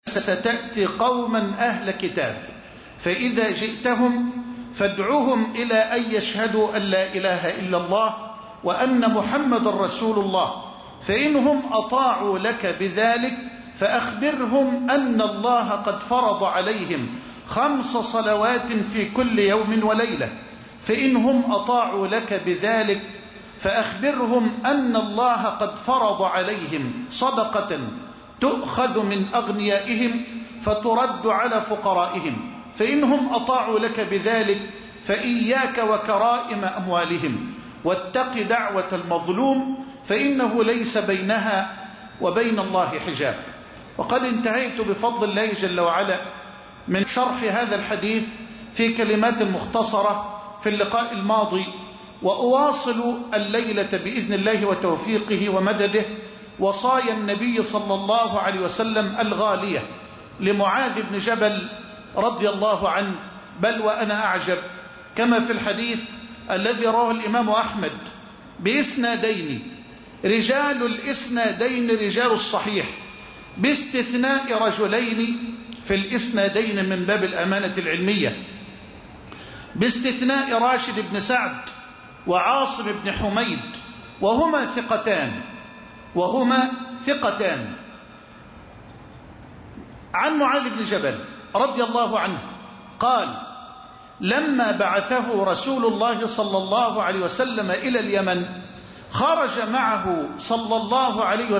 ستأتي قوما أهل كتاب فإذا جئتهم فادعوهم إلى أن يشهدوا أن لا إله إلا الله وأن محمد رسول الله، فإنهم أطاعوا لك بذلك فأخبرهم أن الله قد فرض عليهم 5 صلوات في كل يوم وليلة، فإنهم أطاعوا لك بذلك فأخبرهم أن الله قد فرض عليهم صدقة تؤخذ من أغنيائهم فترد على فقرائهم، فإنهم أطاعوا لك بذلك فإياك وكرائم أموالهم، واتق دعوة المظلوم فإنه ليس بينها وبين الله حجاب. وقد انتهيت بفضل الله جل وعلا من شرح هذا الحديث في كلمات مختصرة في اللقاء الماضي، وأواصل الليلة بإذن الله وتوفيقه ومدده وصايا النبي صلى الله عليه وسلم الغالية لمعاذ بن جبل رضي الله عنه. بل وأنا أعجب كما في الحديث الذي رواه الإمام أحمد بإسنادين، رجال الإسنادين رجال الصحيح باستثناء رجلين في الإسنادين من باب الأمانة العلمية، باستثناء راشد بن سعد وعاصم بن حميد وهما ثقتان عن معاذ بن جبل رضي الله عنه قال: لما بعثه رسول الله صلى الله عليه وسلم إلى اليمن خرج معه صلى الله عليه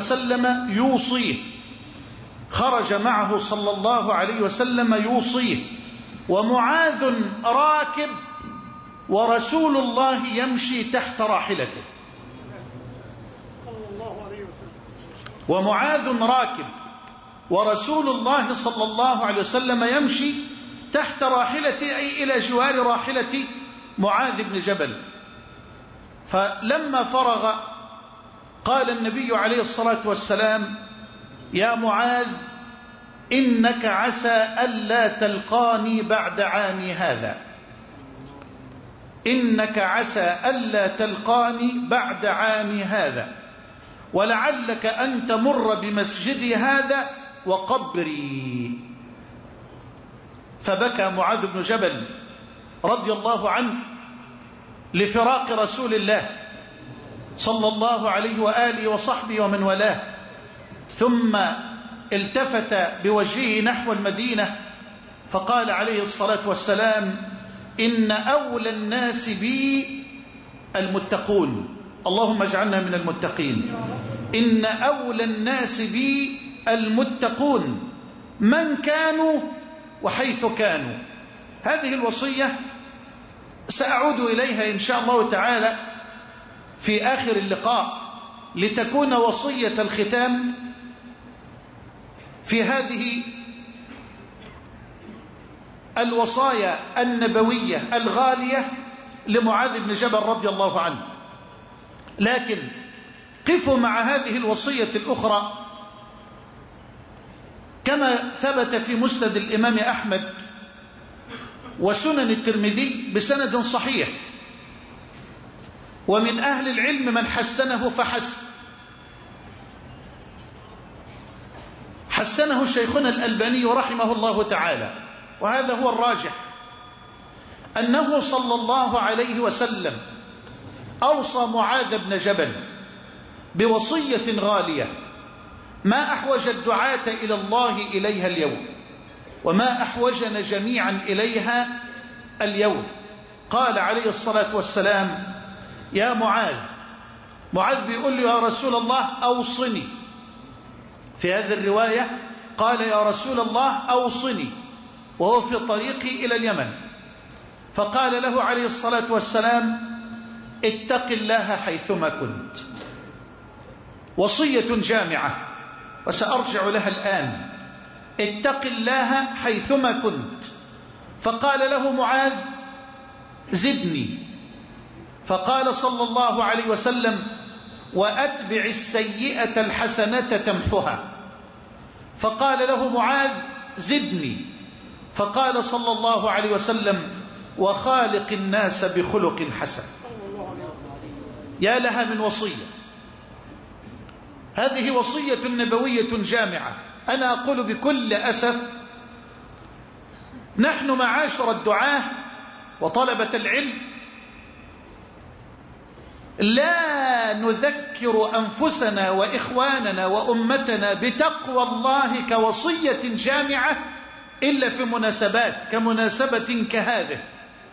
وسلم يوصيه ومعاذ راكب ورسول الله يمشي تحت راحلته. ومعاذ راكب ورسول الله صلى الله عليه وسلم يمشي تحت راحلته، أي إلى جوار راحلة معاذ بن جبل. فلما فرغ قال النبي عليه الصلاة والسلام: يا معاذ إنك عسى ألا تلقاني بعد عامي هذا، إنك عسى ألا تلقاني بعد عامي هذا، ولعلك أن تمر بمسجدي هذا وقبري. فبكى معاذ بن جبل رضي الله عنه لفراق رسول الله صلى الله عليه وآله وصحبه ومن والاه، ثم التفت بوجهه نحو المدينة فقال عليه الصلاة والسلام: إن أولى الناس بي المتقون، اللهم اجعلنا من المتقين. إن أولى الناس بي المتقون من كانوا وحيث كانوا. هذه الوصية سأعود إليها إن شاء الله تعالى في آخر اللقاء لتكون وصية الختام في هذه الوصايا النبوية الغالية لمعاذ بن جبل رضي الله عنه. لكن قفوا مع هذه الوصية الأخرى كما ثبت في مسند الإمام أحمد وسنن الترمذي بسند صحيح، ومن أهل العلم من حسنه حسنه شيخنا الألباني رحمه الله تعالى، وهذا هو الراجح، أنه صلى الله عليه وسلم أوصى معاذ بن جبل بوصية غالية ما أحوج الدعاة إلى الله إليها اليوم، وما أحوجنا جميعا إليها اليوم. قال عليه الصلاة والسلام: يا معاذ بيقول له: يا رسول الله أوصني. في هذه الرواية قال: يا رسول الله أوصني، وهو في طريقه إلى اليمن. فقال له عليه الصلاة والسلام: اتق الله حيثما كنت. وصية جامعة وسأرجع لها الآن. اتق الله حيثما كنت. فقال له معاذ: زدني. فقال صلى الله عليه وسلم: وأتبع السيئة الحسنة تمحها. فقال له معاذ: زدني. فقال صلى الله عليه وسلم: وخالق الناس بخلق حسن. يا لها من وصية! هذه وصية نبوية جامعة. أنا أقول بكل أسف نحن معاشر الدعاة وطلبة العلم لا نذكر أنفسنا وإخواننا وأمتنا بتقوى الله كوصية جامعة إلا في مناسبات كمناسبة كهذه،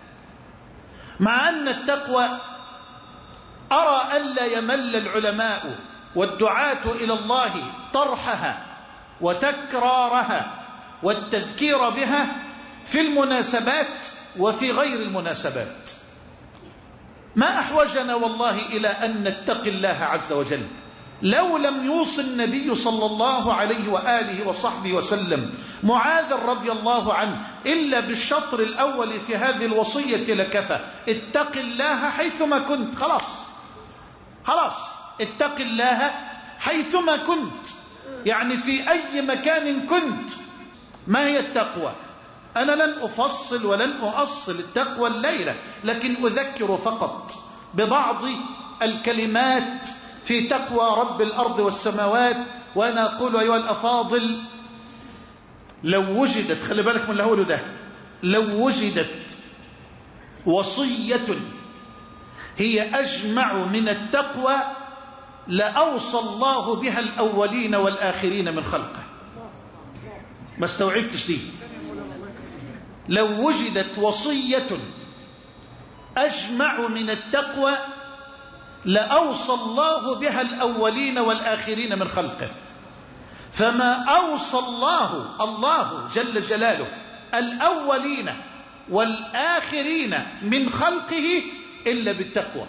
مع أن التقوى أرى ألا يمل العلماء والدعاة إلى الله طرحها وتكرارها والتذكير بها في المناسبات وفي غير المناسبات. ما أحوجنا والله إلى أن نتقي الله عز وجل. لو لم يوصي النبي صلى الله عليه وآله وصحبه وسلم معاذ رضي الله عنه إلا بالشطر الأول في هذه الوصية لكفى. اتق الله حيثما كنت. خلاص اتق الله حيثما كنت، يعني في أي مكان كنت. ما هي التقوى؟ أنا لن أفصل ولن أؤصل التقوى الليلة، لكن أذكر فقط ببعض الكلمات في تقوى رب الأرض والسماوات. وأنا أقول أيها الأفاضل، لو وجدت، خلي بالك من اللي هقوله ده، لو وجدت وصية هي أجمع من التقوى لأوصى الله بها الأولين والآخرين من خلقه. ما استوعبتش دي؟ لو وجدت وصية أجمع من التقوى لأوصى الله بها الأولين والآخرين من خلقه. فما أوصى الله جل جلاله الأولين والآخرين من خلقه إلا بالتقوى.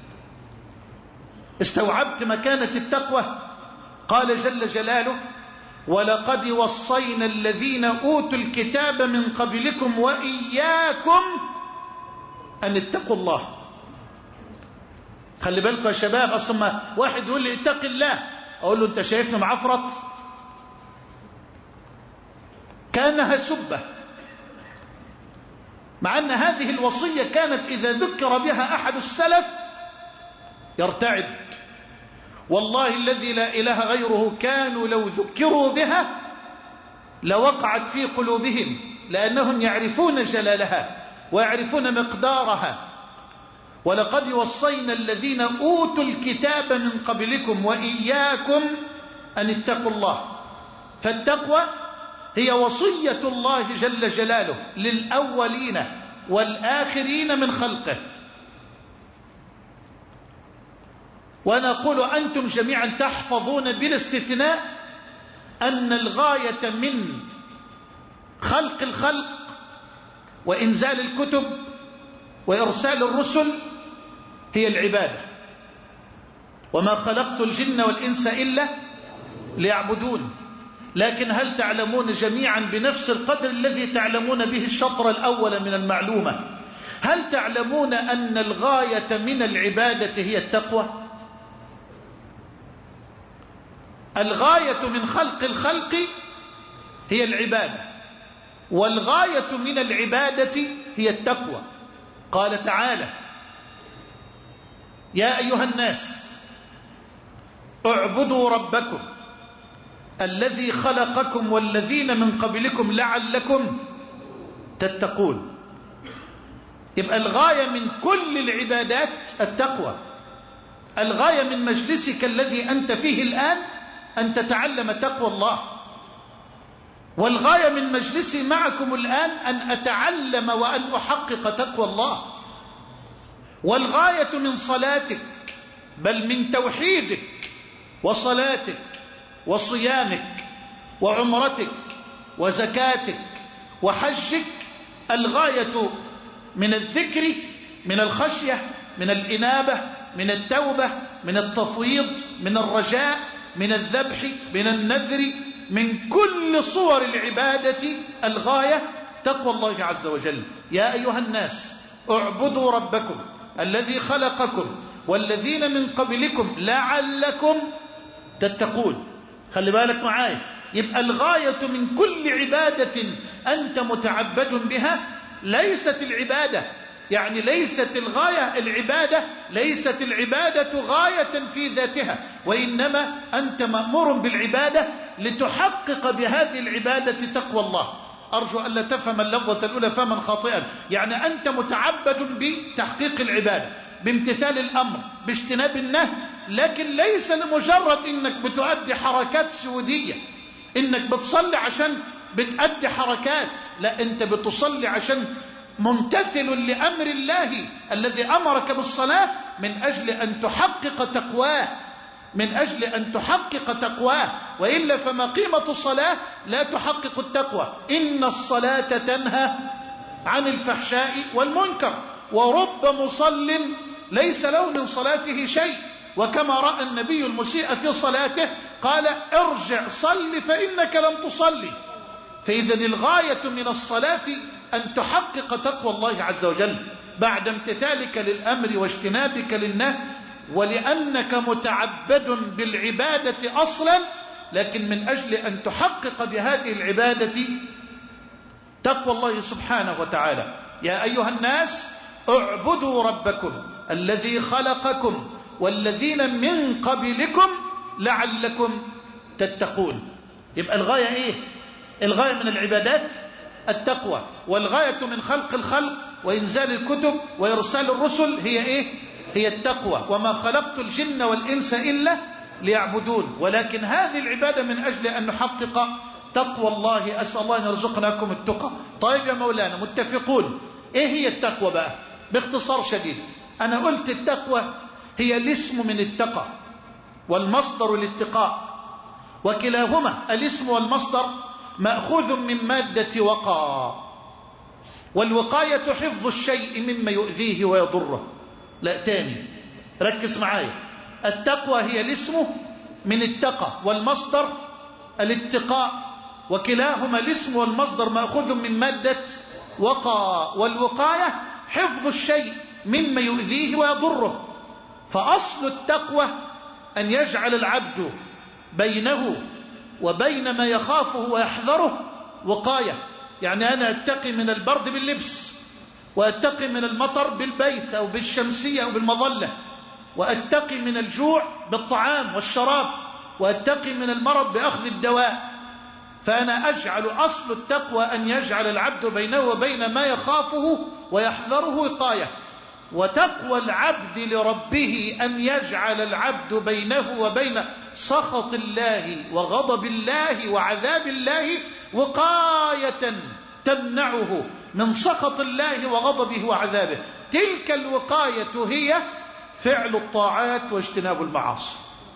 استوعبت مكانة التقوى؟ قال جل جلاله: ولقد وصينا الذين أوتوا الكتاب من قبلكم وإياكم أن اتقوا الله. خلي بالكم يا شباب، أصلا واحد يقول لي اتق الله، أقول له أنت شايفنا معفرط؟ كانها سبة، مع أن هذه الوصية كانت إذا ذكر بها أحد السلف يرتعد. والله الذي لا إله غيره كانوا لو ذكروا بها لوقعت في قلوبهم، لأنهم يعرفون جلالها ويعرفون مقدارها. ولقد وصينا الذين أوتوا الكتاب من قبلكم وإياكم أن اتقوا الله. فالتقوى هي وصية الله جل جلاله للأولين والآخرين من خلقه. وأنا أقول أنتم جميعا تحفظون بلا استثناء أن الغاية من خلق الخلق وإنزال الكتب وإرسال الرسل هي العبادة. وما خلقت الجن والإنس إلا ليعبدون. لكن هل تعلمون جميعا بنفس القدر الذي تعلمون به الشطر الأول من المعلومة، هل تعلمون أن الغاية من العبادة هي التقوى؟ الغاية من خلق الخلق هي العبادة، والغاية من العبادة هي التقوى. قال تعالى: يا أيها الناس اعبدوا ربكم الذي خلقكم والذين من قبلكم لعلكم تتقون. يبقى الغاية من كل العبادات التقوى. الغاية من مجلسك الذي أنت فيه الآن أن تتعلم تقوى الله، والغاية من مجلسي معكم الآن أن أتعلم وأن أحقق تقوى الله. والغاية من صلاتك، بل من توحيدك وصلاتك وصيامك وعمرتك وزكاتك وحجك، الغاية من الذكر، من الخشية، من الإنابة، من التوبة، من التفويض، من الرجاء، من الذبح، من النذر، من كل صور العبادة الغاية تقوى الله عز وجل. يا أيها الناس اعبدوا ربكم الذي خلقكم والذين من قبلكم لعلكم تتقون. خلي بالك معايا، يبقى الغاية من كل عبادة أنت متعبد بها ليست العبادة، يعني ليست الغاية العبادة، ليست العبادة غاية في ذاتها، وإنما أنت مأمور بالعبادة لتحقق بهذه العبادة تقوى الله. أرجو أن لا تفهم اللفظة الأولى فهما خاطئا. يعني أنت متعبد بتحقيق العبادة، بامتثال الأمر، باجتناب النهي، لكن ليس لمجرد إنك بتؤدي حركات سودية، إنك بتصلي عشان بتأدي حركات، لا، أنت بتصلي عشان ممتثل لأمر الله الذي أمرك بالصلاة من أجل أن تحقق تقواه، من أجل أن تحقق تقواه، وإلا فما قيمة الصلاة لا تحقق التقوى. إن الصلاة تنهى عن الفحشاء والمنكر، ورب مصل ليس له من صلاته شيء، وكما رأى النبي المسيء في صلاته قال ارجع صل فإنك لم تصلي. فإذا الغاية من الصلاة أن تحقق تقوى الله عز وجل بعد امتثالك للأمر واجتنابك للنهي، ولأنك متعبد بالعبادة أصلا، لكن من أجل أن تحقق بهذه العبادة تقوى الله سبحانه وتعالى. يا أيها الناس اعبدوا ربكم الذي خلقكم والذين من قبلكم لعلكم تتقون. يبقى الغاية إيه؟ الغاية من العبادات التقوى، والغاية من خلق الخلق وإنزال الكتب وإرسال الرسل هي إيه؟ هي التقوى. وما خلقت الجن والإنس إلا ليعبدون. ولكن هذه العبادة من أجل أن نحقق تقوى الله. أسأل الله أن يرزقناكم التقى. طيب يا مولانا، متفقون. إيه هي التقوى بقى؟ باختصار شديد، أنا قلت التقوى هي الاسم من التقى والمصدر الاتقاء، وكلاهما الاسم والمصدر مأخوذ من مادة وقى، والوقاية حفظ الشيء مما يؤذيه ويضره. لا، تاني ركز معايا. التقوى هي الاسم من التقى والمصدر الاتقاء، وكلاهما الاسم والمصدر مأخوذ من مادة وقى، والوقاية حفظ الشيء مما يؤذيه ويضره. فأصل التقوى أن يجعل العبد بينه وبين ما يخافه ويحذره وقاية. يعني أنا أتقي من البرد باللبس، وأتقي من المطر بالبيت أو بالشمسية أو بالمظلة، وأتقي من الجوع بالطعام والشراب، وأتقي من المرض بأخذ الدواء. فأنا أجعل أصل التقوى أن يجعل العبد بينه وبين ما يخافه ويحذره وقاية. وتقوى العبد لربه أن يجعل العبد بينه وبين سخط الله وغضب الله وعذاب الله وقاية تمنعه من سخط الله وغضبه وعذابه. تلك الوقاية هي فعل الطاعات واجتناب المعاصي.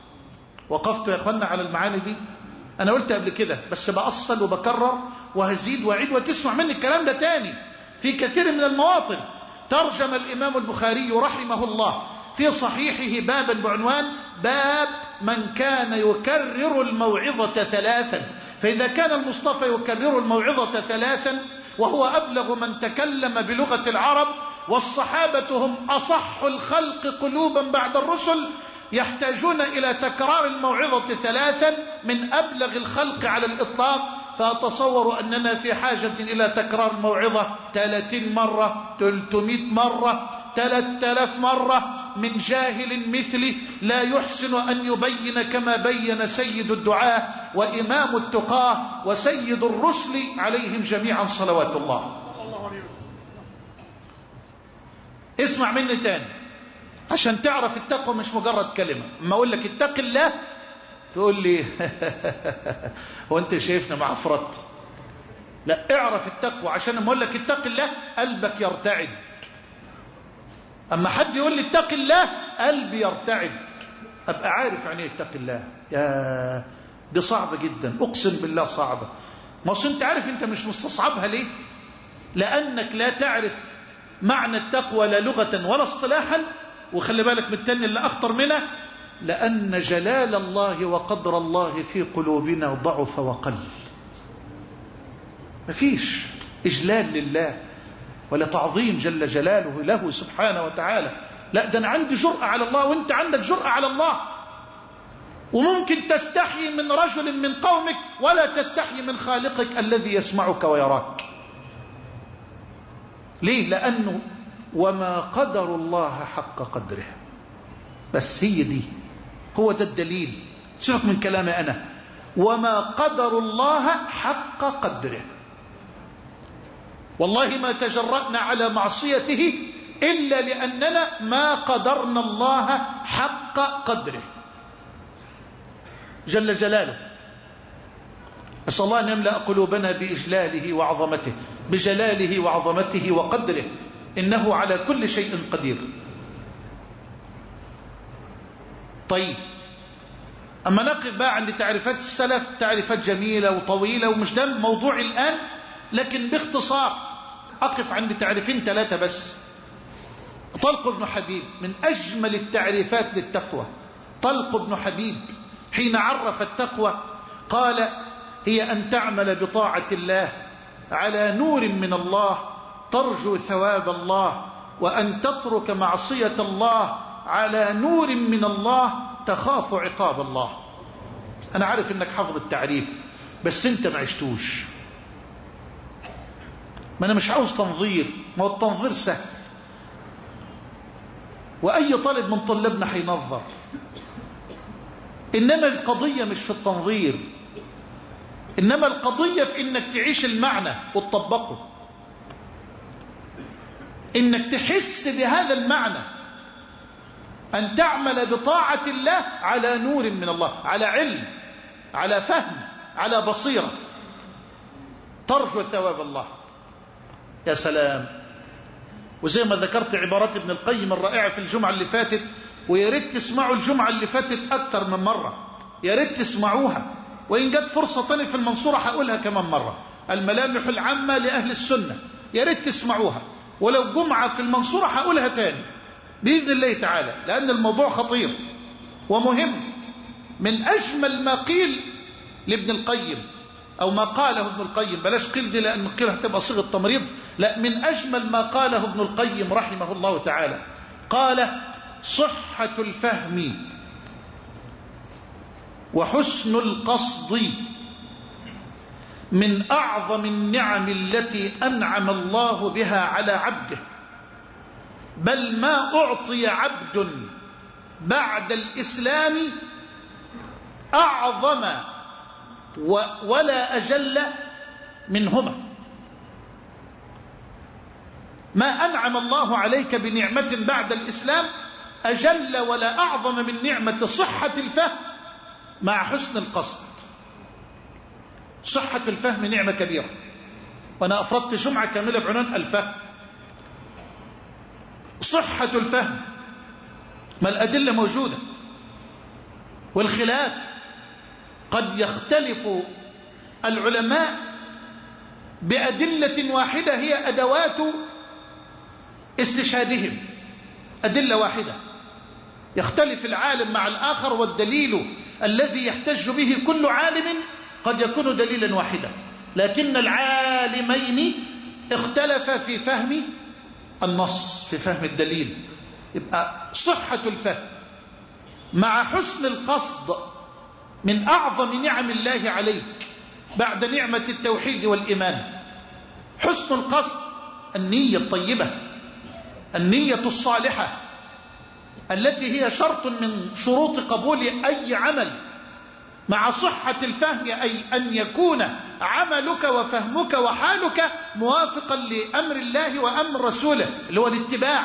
وقفت يا اخوانا على المعاني دي، انا قلت قبل كده بس بأصل وبكرر وهزيد وعيد وتسمع مني الكلام ده تاني في كثير من المواطن. ترجم الإمام البخاري رحمه الله في صحيحه بابا بعنوان باب من كان يكرر الموعظة ثلاثا. فإذا كان المصطفى يكرر الموعظة ثلاثا وهو أبلغ من تكلم بلغة العرب، والصحابة هم أصح الخلق قلوبا بعد الرسل، يحتاجون إلى تكرار الموعظة ثلاثا من أبلغ الخلق على الإطلاق. فأتصور أننا في حاجة إلى تكرار الموعظة 30 مرة، 300 مرة، 3000 مرة من جاهل مثلي لا يحسن أن يبين كما بين سيد الدعاء وإمام التقاه وسيد الرسل عليهم جميعا صلوات الله. اسمع مني تاني عشان تعرف التقوى مش مجرد كلمة. اما اقول لك اتق الله تقول لي هو انت شايفنا معفرت؟ لا، اعرف التقوى عشان اما اقول لك اتق الله قلبك يرتعد. اما حد يقول لي اتق الله قلبي يرتعد، ابقى عارف يعني ايه اتق الله. يا دي صعبة جدا، اقسم بالله صعبة. ما اصل انت عارف انت مش مستصعبها ليه؟ لانك لا تعرف معنى التقوى لا لغة ولا اصطلاحا. وخلي بالك من التاني اللي اخطر منه، لأن جلال الله وقدر الله في قلوبنا ضعف وقل. مفيش إجلال لله ولا تعظيم جل جلاله له سبحانه وتعالى. لا، ده أنا عندي جرأة على الله وانت عندك جرأة على الله. وممكن تستحي من رجل من قومك ولا تستحي من خالقك الذي يسمعك ويراك. ليه؟ لأنه وما قدر الله حق قدره. بس هي دي، هو ده الدليل. سيبك من كلامي أنا، وما قدر الله حق قدره. والله ما تجرأنا على معصيته إلا لأننا ما قدرنا الله حق قدره جل جلاله. أسأل الله أن يملأ قلوبنا بإجلاله وعظمته، بجلاله وعظمته وقدره، إنه على كل شيء قدير. طيب، أما نقف بقى عند تعريفات السلف، تعريفات جميلة وطويلة ومش ده موضوعي الآن، لكن باختصار أقف عند تعريفين 3 بس. طلق بن حبيب من أجمل التعريفات للتقوى. طلق بن حبيب حين عرف التقوى قال: هي أن تعمل بطاعة الله على نور من الله ترجو ثواب الله، وأن تترك معصية الله على نور من الله تخاف عقاب الله. أنا عارف أنك حافظ التعريف بس أنت ما عشتوش. ما أنا مش عاوز تنظير، ما هو التنظير سهل، وأي طالب من طلابنا حينظر، إنما القضية مش في التنظير، إنما القضية في إنك تعيش المعنى وتطبقه، إنك تحس بهذا المعنى، أن تعمل بطاعة الله على نور من الله، على علم، على فهم، على بصيرة، ترجو ثواب الله. يا سلام. وزي ما ذكرت عبارات ابن القيم الرائعة في الجمعة اللي فاتت، ويا ريت تسمعوا الجمعة اللي فاتت أكتر من مرة، يا ريت تسمعوها، وإن جت فرصة تانية في المنصورة هقولها كمان مرة. الملامح العامة لأهل السنة، يا ريت تسمعوها، ولو جمعة في المنصورة هقولها تاني بإذن الله تعالى، لأن الموضوع خطير ومهم. من أجمل ما قيل لابن القيم، أو ما قاله ابن القيم، بلاش قيل دي لأن قيل هتبقى صيغة تمريض، لا، من أجمل ما قاله ابن القيم رحمه الله تعالى، قال: صحة الفهم وحسن القصد من أعظم النعم التي أنعم الله بها على عبده، بل ما أعطي عبد بعد الإسلام أعظم ولا أجل منهما. ما أنعم الله عليك بنعمة بعد الإسلام أجل ولا أعظم من نعمة صحة الفهم مع حسن القصد. صحة الفهم نعمة كبيرة، وأنا أفردت جمعة كاملة بعنوان الفهم. صحة الفهم، ما الأدلة موجودة، والخلاف قد يختلف العلماء بأدلة واحدة هي أدوات استشهادهم، أدلة واحدة يختلف العالم مع الآخر، والدليل الذي يحتج به كل عالم قد يكون دليلا واحدا، لكن العالمين اختلفا في فهم النص، في فهم الدليل. يبقى صحة الفهم مع حسن القصد من أعظم نعم الله عليك بعد نعمة التوحيد والإيمان. حسن القصد، النية الطيبة، النية الصالحة التي هي شرط من شروط قبول أي عمل، مع صحة الفهم، أي أن يكون عملك وفهمك وحالك موافقا لأمر الله وأمر رسوله اللي هو الاتباع.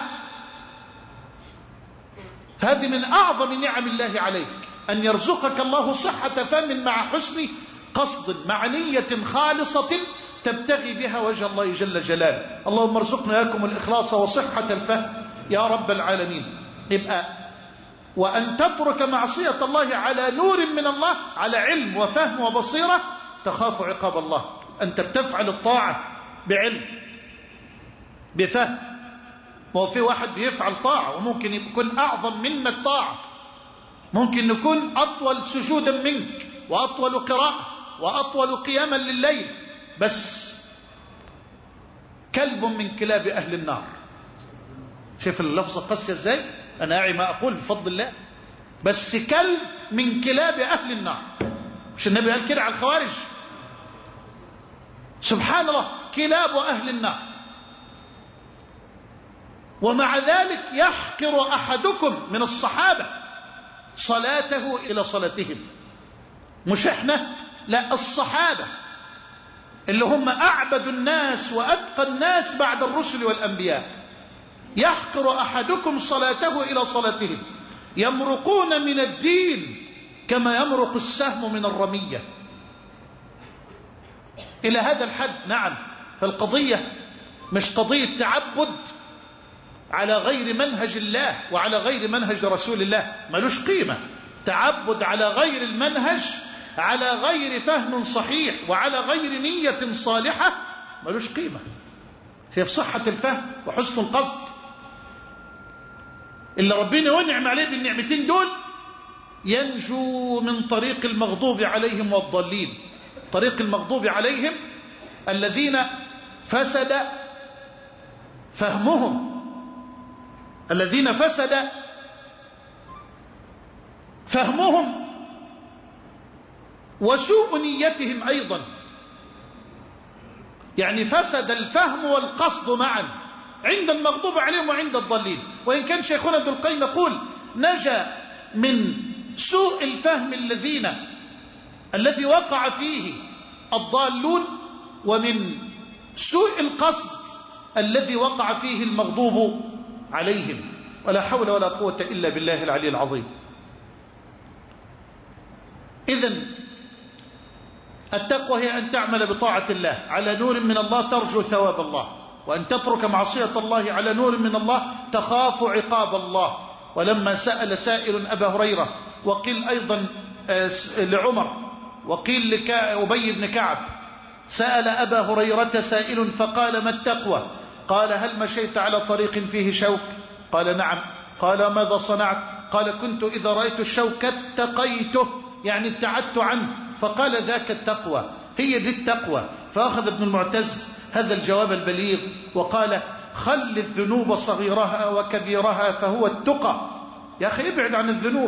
هذه من أعظم نعم الله عليك، أن يرزقك الله صحة فهم مع حسن قصد، مع نية خالصة تبتغي بها وجه الله جل جلاله. اللهم ارزقنا إياكم الإخلاص وصحة الفهم يا رب العالمين. يبقى وأن تترك معصية الله على نور من الله، على علم وفهم وبصيرة، تخاف عقاب الله. أنت بتفعل الطاعة بعلم بفهم. ما هو في واحد بيفعل طاعة وممكن يكون أعظم منك طاعة، ممكن يكون أطول سجودا منك وأطول قراءة وأطول قياما لليل، بس كلب من كلاب أهل النار. شوف اللفظة قاسية ازاي، أنا أعي ما أقول بفضل الله، بس كلب من كلاب أهل النار. مش النبي قال كده على الخوارج؟ سبحان الله، كلاب أهل النار. ومع ذلك يحقر أحدكم من الصحابة صلاته إلى صلاتهم. مش احنا، لا، الصحابة اللي هم أعبد الناس وأتقى الناس بعد الرسل والأنبياء. يحقر أحدكم صلاته إلى صلاتهم، يمرقون من الدين كما يمرق السهم من الرمية، إلى هذا الحد. نعم، فالقضية مش قضية تعبد على غير منهج الله وعلى غير منهج رسول الله، ملوش قيمة. تعبد على غير المنهج، على غير فهم صحيح وعلى غير نية صالحة، ملوش قيمة. في صحة الفهم وحسن القصد إلا ربنا ينعم عليه بالنعمتين دول ينجو من طريق المغضوب عليهم والضالين. طريق المغضوب عليهم الذين فسد فهمهم، الذين فسد فهمهم وسوء نيتهم أيضا، يعني فسد الفهم والقصد معا عند المغضوب عليهم وعند الضالين. وإن كان شيخنا ابن القيم يقول نجا من سوء الفهم الذي وقع فيه الضالون، ومن سوء القصد الذي وقع فيه المغضوب عليهم. ولا حول ولا قوة إلا بالله العلي العظيم. إذن التقوى هي أن تعمل بطاعة الله على نور من الله ترجو ثواب الله، وأن تترك معصية الله على نور من الله تخاف عقاب الله. ولما سأل سائل أبا هريرة، وقيل أيضا لعمر، وقيل لأبي بن كعب، سأل أبا هريرة سائل فقال ما التقوى؟ قال هل مشيت على طريق فيه شوك؟ قال نعم. قال ماذا صنعت؟ قال كنت إذا رأيت الشوك اتقيته، يعني ابتعدت عنه. فقال ذاك التقوى، هي دي التقوى. فأخذ ابن المعتز هذا الجواب البليغ وقال خل الذنوب صغيرها وكبيرها فهو التقى. يا أخي ابعد عن الذنوب.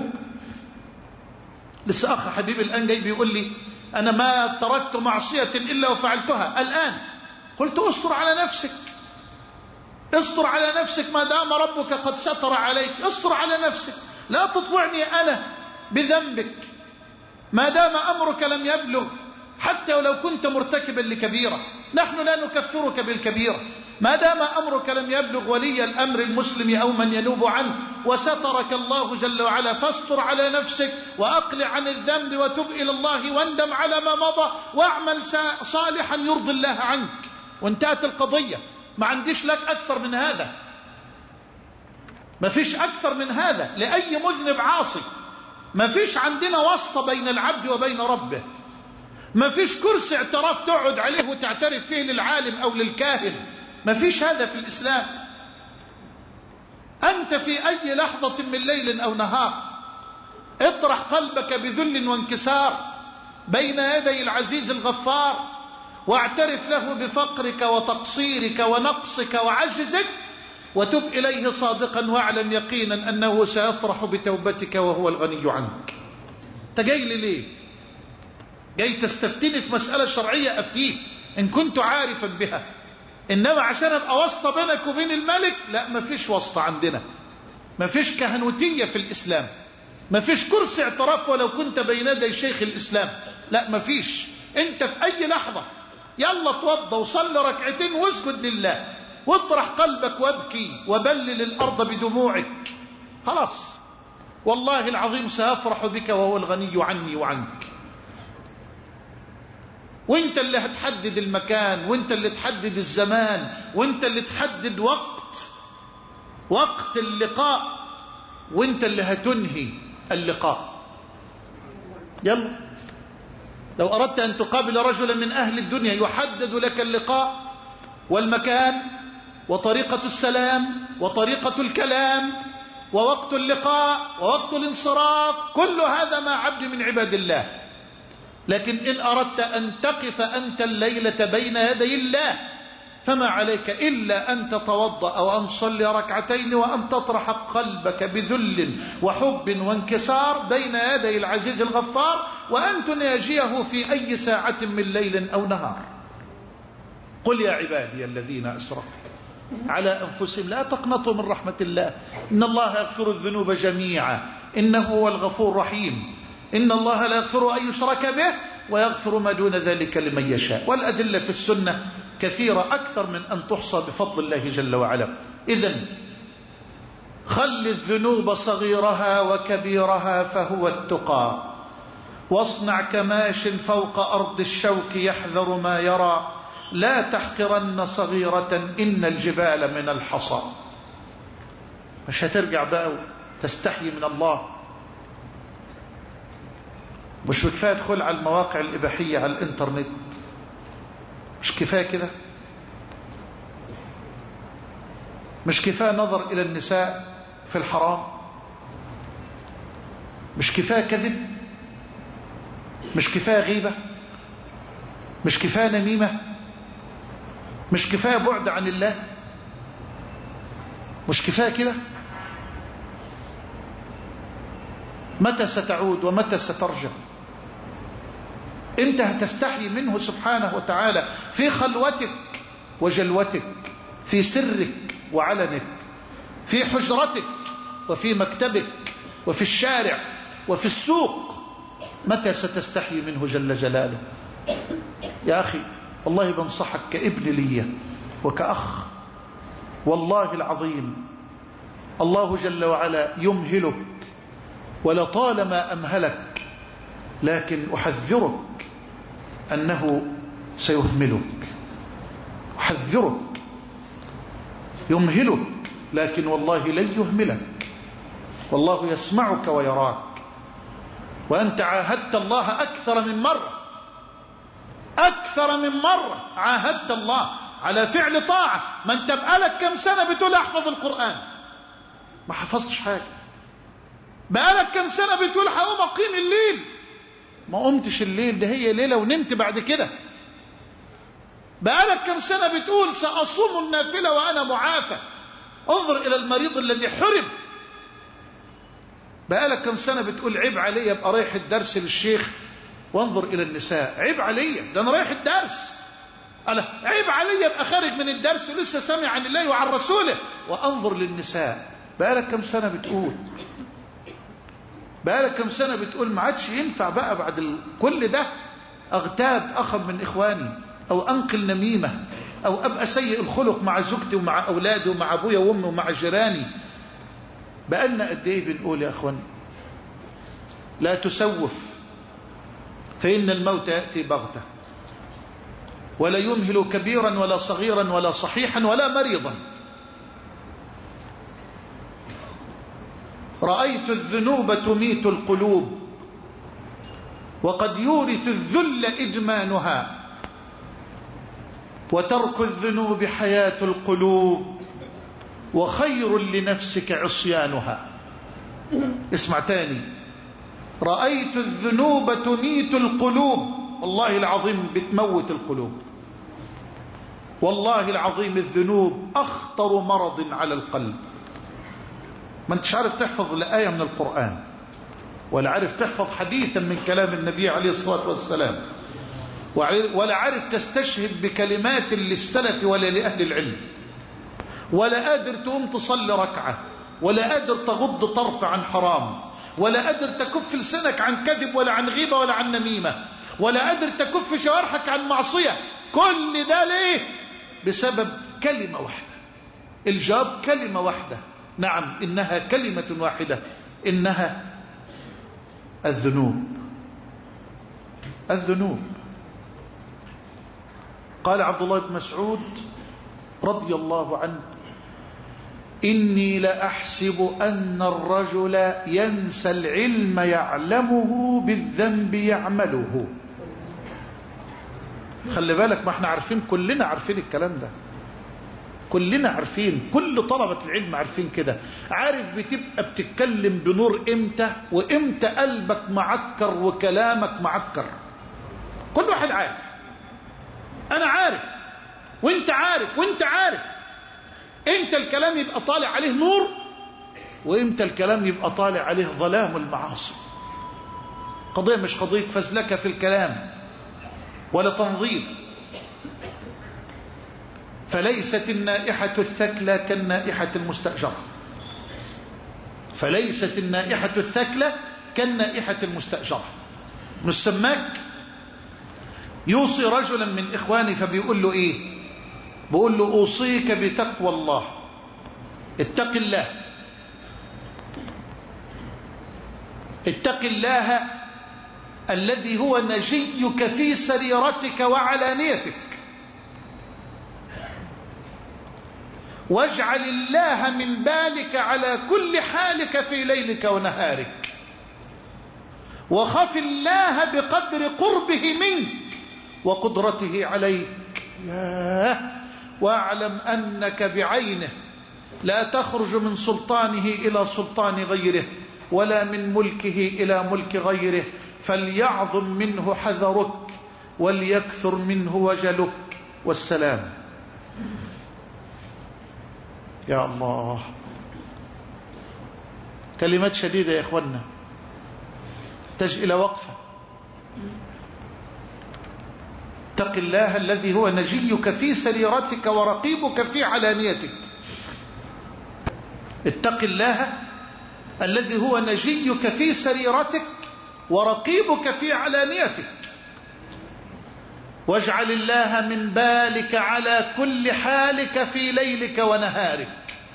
لسه أخ حبيبي الآن جاي بيقول لي أنا ما تركت معصية إلا وفعلتها الآن. قلت استر على نفسك، استر على نفسك ما دام ربك قد ستر عليك. استر على نفسك، لا تطلعني أنا بذنبك ما دام أمرك لم يبلغ، حتى ولو كنت مرتكبا لكبيرة. نحن لا نكفرك بالكبيرة ما دام أمرك لم يبلغ ولي الأمر المسلم أو من ينوب عنه، وسترك الله جل وعلا. فاستر على نفسك وأقلع عن الذنب وتب إلى الله واندم على ما مضى واعمل صالحا يرضي الله عنك، وانتهت القضية. ما عنديش لك أكثر من هذا، ما فيش أكثر من هذا لأي مذنب عاصي. ما فيش عندنا واسطة بين العبد وبين ربه، ما فيش كرسي اعتراف تقعد عليه وتعترف فيه للعالم أو للكاهن، ما فيش هذا في الإسلام. أنت في أي لحظة من ليل أو نهار اطرح قلبك بذل وانكسار بين يدي العزيز الغفار، واعترف له بفقرك وتقصيرك ونقصك وعجزك، وتب إليه صادقا واعلم يقينا أنه سيفرح بتوبتك وهو الغني عنك. انت جاي لي ليه؟ جاي تستفتني في مسألة شرعية أفتيك إن كنت عارفا بها، إنما عشان أبقى واسطة بينك وبين الملك، لا، ما فيش واسطة عندنا، ما فيش كهنوتية في الإسلام، ما فيش كرسي اعتراف ولو كنت بين يدي شيخ الإسلام، لا ما فيش. انت في أي لحظة يلا توضى وصلي ركعتين واسجد لله واطرح قلبك وابكي وبلل الأرض بدموعك، خلاص والله العظيم سيفرح بك وهو الغني عني وعنك. وانت اللي هتحدد المكان، وانت اللي تحدد الزمان، وانت اللي تحدد وقت اللقاء، وانت اللي هتنهي اللقاء. يلا لو أردت أن تقابل رجلا من أهل الدنيا يحدد لك اللقاء والمكان وطريقة السلام وطريقة الكلام ووقت اللقاء ووقت الانصراف، كل هذا مع عبد من عباد الله. لكن إن أردت أن تقف أنت الليلة بين يدي الله فما عليك إلا أن تتوضأ أو أن تصلي ركعتين وأن تطرح قلبك بذل وحب وانكسار بين يدي العزيز الغفار، وأن تناجيه في أي ساعة من ليل أو نهار. قل يا عبادي الذين أسرفوا على أنفسهم لا تقنطوا من رحمة الله إن الله يغفر الذنوب جميعا إنه هو الغفور الرحيم. إن الله لا يغفر أن يشرك به ويغفر ما دون ذلك لمن يشاء. والأدلة في السنة كثيرة أكثر من أن تحصى بفضل الله جل وعلا. إذن خل الذنوب صغيرها وكبيرها فهو التقى، واصنع كماش فوق أرض الشوك يحذر ما يرى، لا تحقرن صغيرة إن الجبال من الحصى. مش هترجع بقى تستحي من الله؟ مش كفاية تدخل على المواقع الإباحية على الإنترنت؟ مش كفاية كده؟ مش كفاية نظر إلى النساء في الحرام؟ مش كفاية كذب؟ مش كفاية غيبة؟ مش كفاية نميمة؟ مش كفاية بعد عن الله؟ مش كفاية كده؟ متى ستعود ومتى سترجع؟ امتى هتستحي منه سبحانه وتعالى في خلوتك وجلوتك، في سرك وعلنك، في حجرتك وفي مكتبك وفي الشارع وفي السوق؟ متى ستستحي منه جل جلاله؟ يا أخي والله بنصحك كابن لي وكأخ، والله العظيم الله جل وعلا يمهلك ولطالما أمهلك، لكن أحذرك أنه سيهملك. أحذرك، يمهلك لكن والله لن يهملك، والله يسمعك ويراك، وأنت عاهدت الله أكثر من مرة، أكثر من مرة عاهدت الله على فعل طاعة. ما أنت بقالك كم سنة بتقول أحفظ القرآن، ما حفظتش حاجة. بقالك كم سنة بتقول هقوم أقيم الليل، ما قمتش الليل، ده هي ليلة ونمت بعد كده. بقالك كم سنة بتقول سأصوم النافلة وأنا معافى، انظر إلى المريض الذي حرم. بقالك كم سنة بتقول عيب علي ابقى رايح الدرس للشيخ، وانظر إلى النساء، عيب علي ده أنا رايح الدرس، عيب علي ابقى خارج من الدرس ولسه سامع عن الله وعن رسوله، وانظر للنساء. بقالك كم سنة بتقول، بقالك كم سنة بتقول ما عادش ينفع بقى بعد كل ده اغتاب اخا من اخواني، او انقل نميمة، او ابقى سيء الخلق مع زوجتي ومع اولادي ومع ابويا وامي ومع جيراني. بقالنا قد ايه بنقول يا اخوان لا تسوف فإن الموت يأتي بغتة، ولا يمهل كبيرا ولا صغيرا ولا صحيحا ولا مريضا. رأيت الذنوب تميت القلوب، وقد يورث الذل إدمانها، وترك الذنوب حياة القلوب، وخير لنفسك عصيانها. اسمع تاني، رأيت الذنوب تميت القلوب، والله العظيم بتموت القلوب، والله العظيم الذنوب أخطر مرض على القلب. ما انتش عارف تحفظ لآية من القرآن، ولا عارف تحفظ حديثا من كلام النبي عليه الصلاة والسلام، ولا عارف تستشهد بكلمات للسلف ولا لأهل العلم، ولا قادر تقوم تصلي ركعة، ولا قادر تغض طرف عن حرام، ولا قادر تكف لسانك عن كذب ولا عن غيبة ولا عن نميمة، ولا قادر تكف جوارحك عن معصية. كل ده ليه؟ بسبب كلمة واحدة. الجواب كلمة واحدة، نعم إنها كلمة واحدة، إنها الذنوب. الذنوب. قال عبد الله بن مسعود رضي الله عنه: إني لأحسب أن الرجل ينسى العلم يعلمه بالذنب يعمله. خلي بالك، ما احنا عارفين، كلنا عارفين الكلام ده، كلنا عارفين، كل طلبة العلم عارفين كده. عارف بتبقى بتتكلم بنور امتى، وامتى قلبك معكر وكلامك معكر. كل واحد عارف، انا عارف وانت عارف وانت عارف امتى الكلام يبقى طالع عليه نور، وامتى الكلام يبقى طالع عليه ظلام المعاصي. قضية مش قضية فزلكة في الكلام ولا تنظير. فليست النائحة الثكلى كالنائحة المستأجرة، فليست النائحة الثكلى كالنائحة المستأجرة. ابن السماك يوصي رجلا من إخواني فبيقول له إيه؟ بيقول له أوصيك بتقوى الله، اتق الله، اتق الله الذي هو نجيك في سريرتك وعلانيتك، واجعل الله من بالك على كل حالك في ليلك ونهارك، وخف الله بقدر قربه منك وقدرته عليك، واعلم أنك بعينه لا تخرج من سلطانه إلى سلطان غيره ولا من ملكه إلى ملك غيره، فليعظم منه حذرك وليكثر منه وجلك. والسلام. يا الله، كلمات شديدة يا إخوانا، تحتاج إلى وقفة. اتق الله الذي هو نجيك في سريرتك ورقيبك في علانيتك. اتق الله الذي هو نجيك في سريرتك ورقيبك في علانيتك، واجعل الله من بالك على كل حالك في ليلك ونهارك،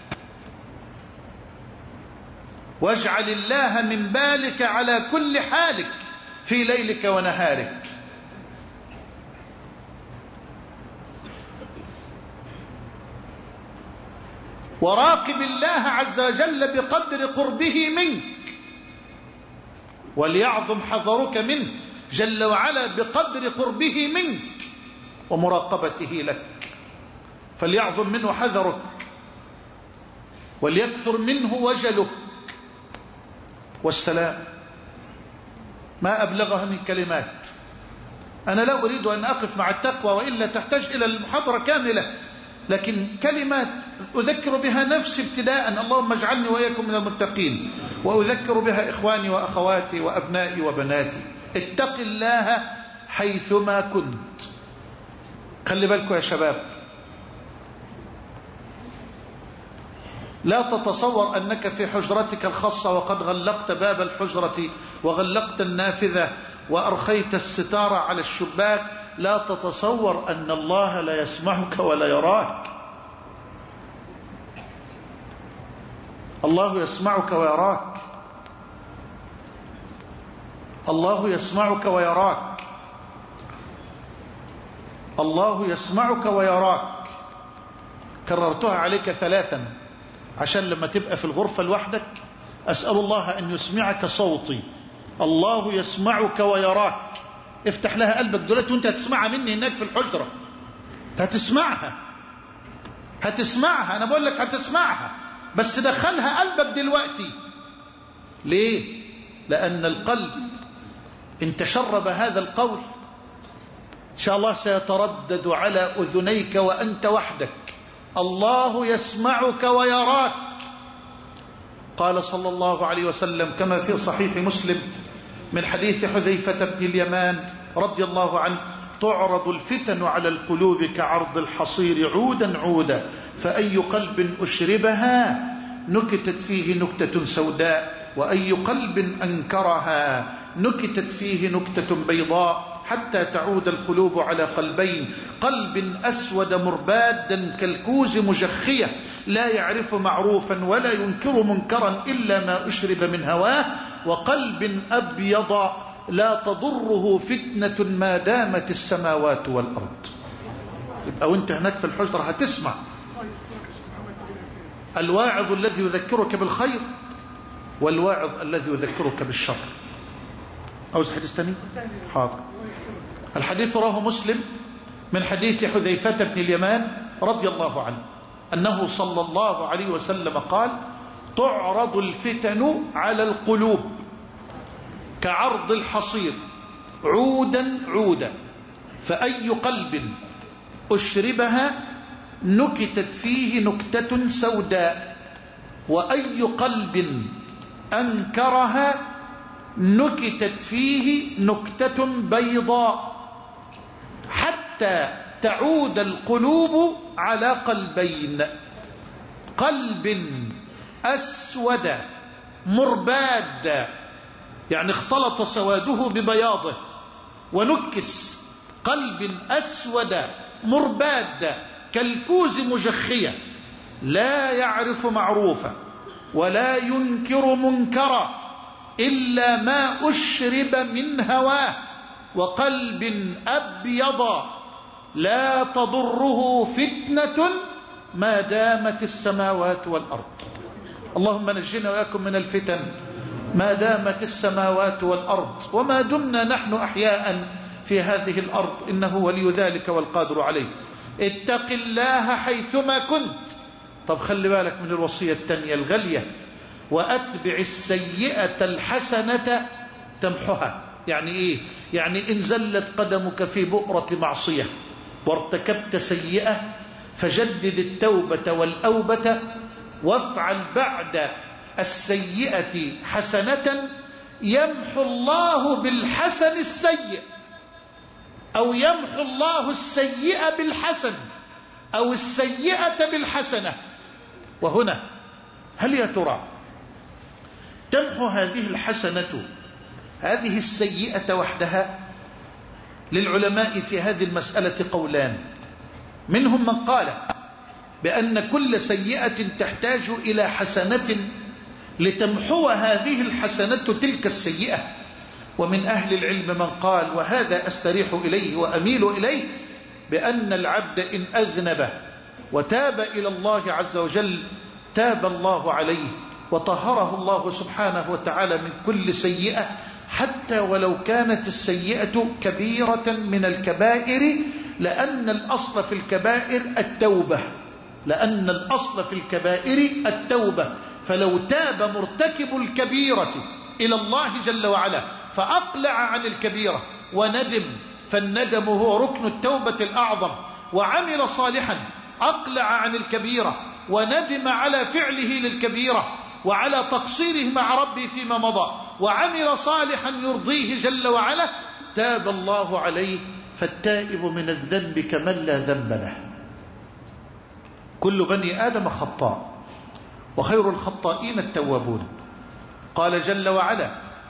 واجعل الله من بالك على كل حالك في ليلك ونهارك. وراقب الله عز وجل بقدر قربه منك، وليعظم حذرك منه جل وعلا بقدر قربه منك ومراقبته لك، فليعظم منه حذرك وليكثر منه وجلك. والسلام. ما أبلغها من كلمات. أنا لا أريد أن أقف مع التقوى وإلا تحتاج إلى المحاضرة كاملة، لكن كلمات أذكر بها نفسي ابتداء، اللهم اجعلني وإياكم من المتقين، وأذكر بها إخواني وأخواتي وأبنائي وبناتي. اتق الله حيثما كنت. خلي بالكم يا شباب، لا تتصور أنك في حجرتك الخاصة وقد غلقت باب الحجرة وغلقت النافذة وأرخيت الستارة على الشباك، لا تتصور أن الله لا يسمعك ولا يراك. الله يسمعك ويراك، الله يسمعك ويراك، الله يسمعك ويراك. كررتها عليك 3 عشان لما تبقى في الغرفة لوحدك أسأل الله أن يسمعك صوتي. الله يسمعك ويراك. افتح لها قلبك دلوقتي وانت هتسمعها مني هناك في الحجرة، هتسمعها، هتسمعها. أنا بقول لك هتسمعها، بس دخلها قلبك دلوقتي. ليه؟ لأن القلب إن تشرب هذا القول إن شاء الله سيتردد على أذنيك وأنت وحدك. الله يسمعك ويراك. قال صلى الله عليه وسلم كما في صحيح مسلم من حديث حذيفة بن اليمان رضي الله عنه: تعرض الفتن على القلوب كعرض الحصير عودا عودا، فأي قلب أشربها نكتت فيه نكتة سوداء، وأي قلب أنكرها نكتت فيه نكتة بيضاء، حتى تعود القلوب على قلبين: قلب أسود مربادا كالكوز مجخية لا يعرف معروفا ولا ينكر منكرا إلا ما أشرب من هواه، وقلب أبيض لا تضره فتنة ما دامت السماوات والأرض. يبقى وانت هناك في الحجرة هتسمع الواعظ الذي يذكرك بالخير والواعظ الذي يذكرك بالشر. عاوز حديث ثاني؟ حاضر. الحديث رواه مسلم من حديث حذيفة بن اليمان رضي الله عنه أنه صلى الله عليه وسلم قال: تعرض الفتن على القلوب كعرض الحصير عودا عودا، فأي قلب أشربها نكتت فيه نكتة سوداء، وأي قلب أنكرها نكتت فيه نكتة بيضاء، حتى تعود القلوب على قلبين: قلب أسود مرباد يعني اختلط سواده ببياضه، ونكس قلب أسود مرباد كالكوز مجخية، لا يعرف معروفا ولا ينكر منكرا إلا ما أشرب من هواه، وقلب أبيض لا تضره فتنة ما دامت السماوات والأرض. اللهم نجينا وإياكم من الفتن ما دامت السماوات والأرض، وما دمنا نحن أحياء في هذه الأرض، إنه ولي ذلك والقادر عليه. اتق الله حيثما كنت. طب خلي بالك من الوصية الثانية الغالية، وأتبع السيئة الحسنة تمحها. يعني إيه؟ يعني إن زلت قدمك في بؤرة معصية وارتكبت سيئة فجدد التوبة والأوبة، وافعل بعد السيئة حسنة يمحو الله بالحسن السيء، أو يمحو الله السيئة بالحسن، أو السيئة بالحسنة. وهنا هل يا ترى تمحو هذه الحسنة هذه السيئة وحدها؟ للعلماء في هذه المسألة قولان، منهم من قال بأن كل سيئة تحتاج إلى حسنة لتمحو هذه الحسنة تلك السيئة، ومن أهل العلم من قال، وهذا أستريح إليه وأميل إليه، بأن العبد إن أذنب وتاب إلى الله عز وجل تاب الله عليه وطهره الله سبحانه وتعالى من كل سيئة، حتى ولو كانت السيئة كبيرة من الكبائر، لأن الأصل في الكبائر التوبة، لأن الأصل في الكبائر التوبة. فلو تاب مرتكب الكبيرة إلى الله جل وعلا فأقلع عن الكبيرة وندم، فالندم هو ركن التوبة الأعظم، وعمل صالحا أقلع عن الكبيرة وندم على فعله للكبيرة وعلى تقصيره مع ربه فيما مضى، وعمل صالحا يرضيه جل وعلا، تاب الله عليه. فالتائب من الذنب كمن لا ذنب له. كل بني آدم خطاء، وخير الخطائين التوابون. قال جل وعلا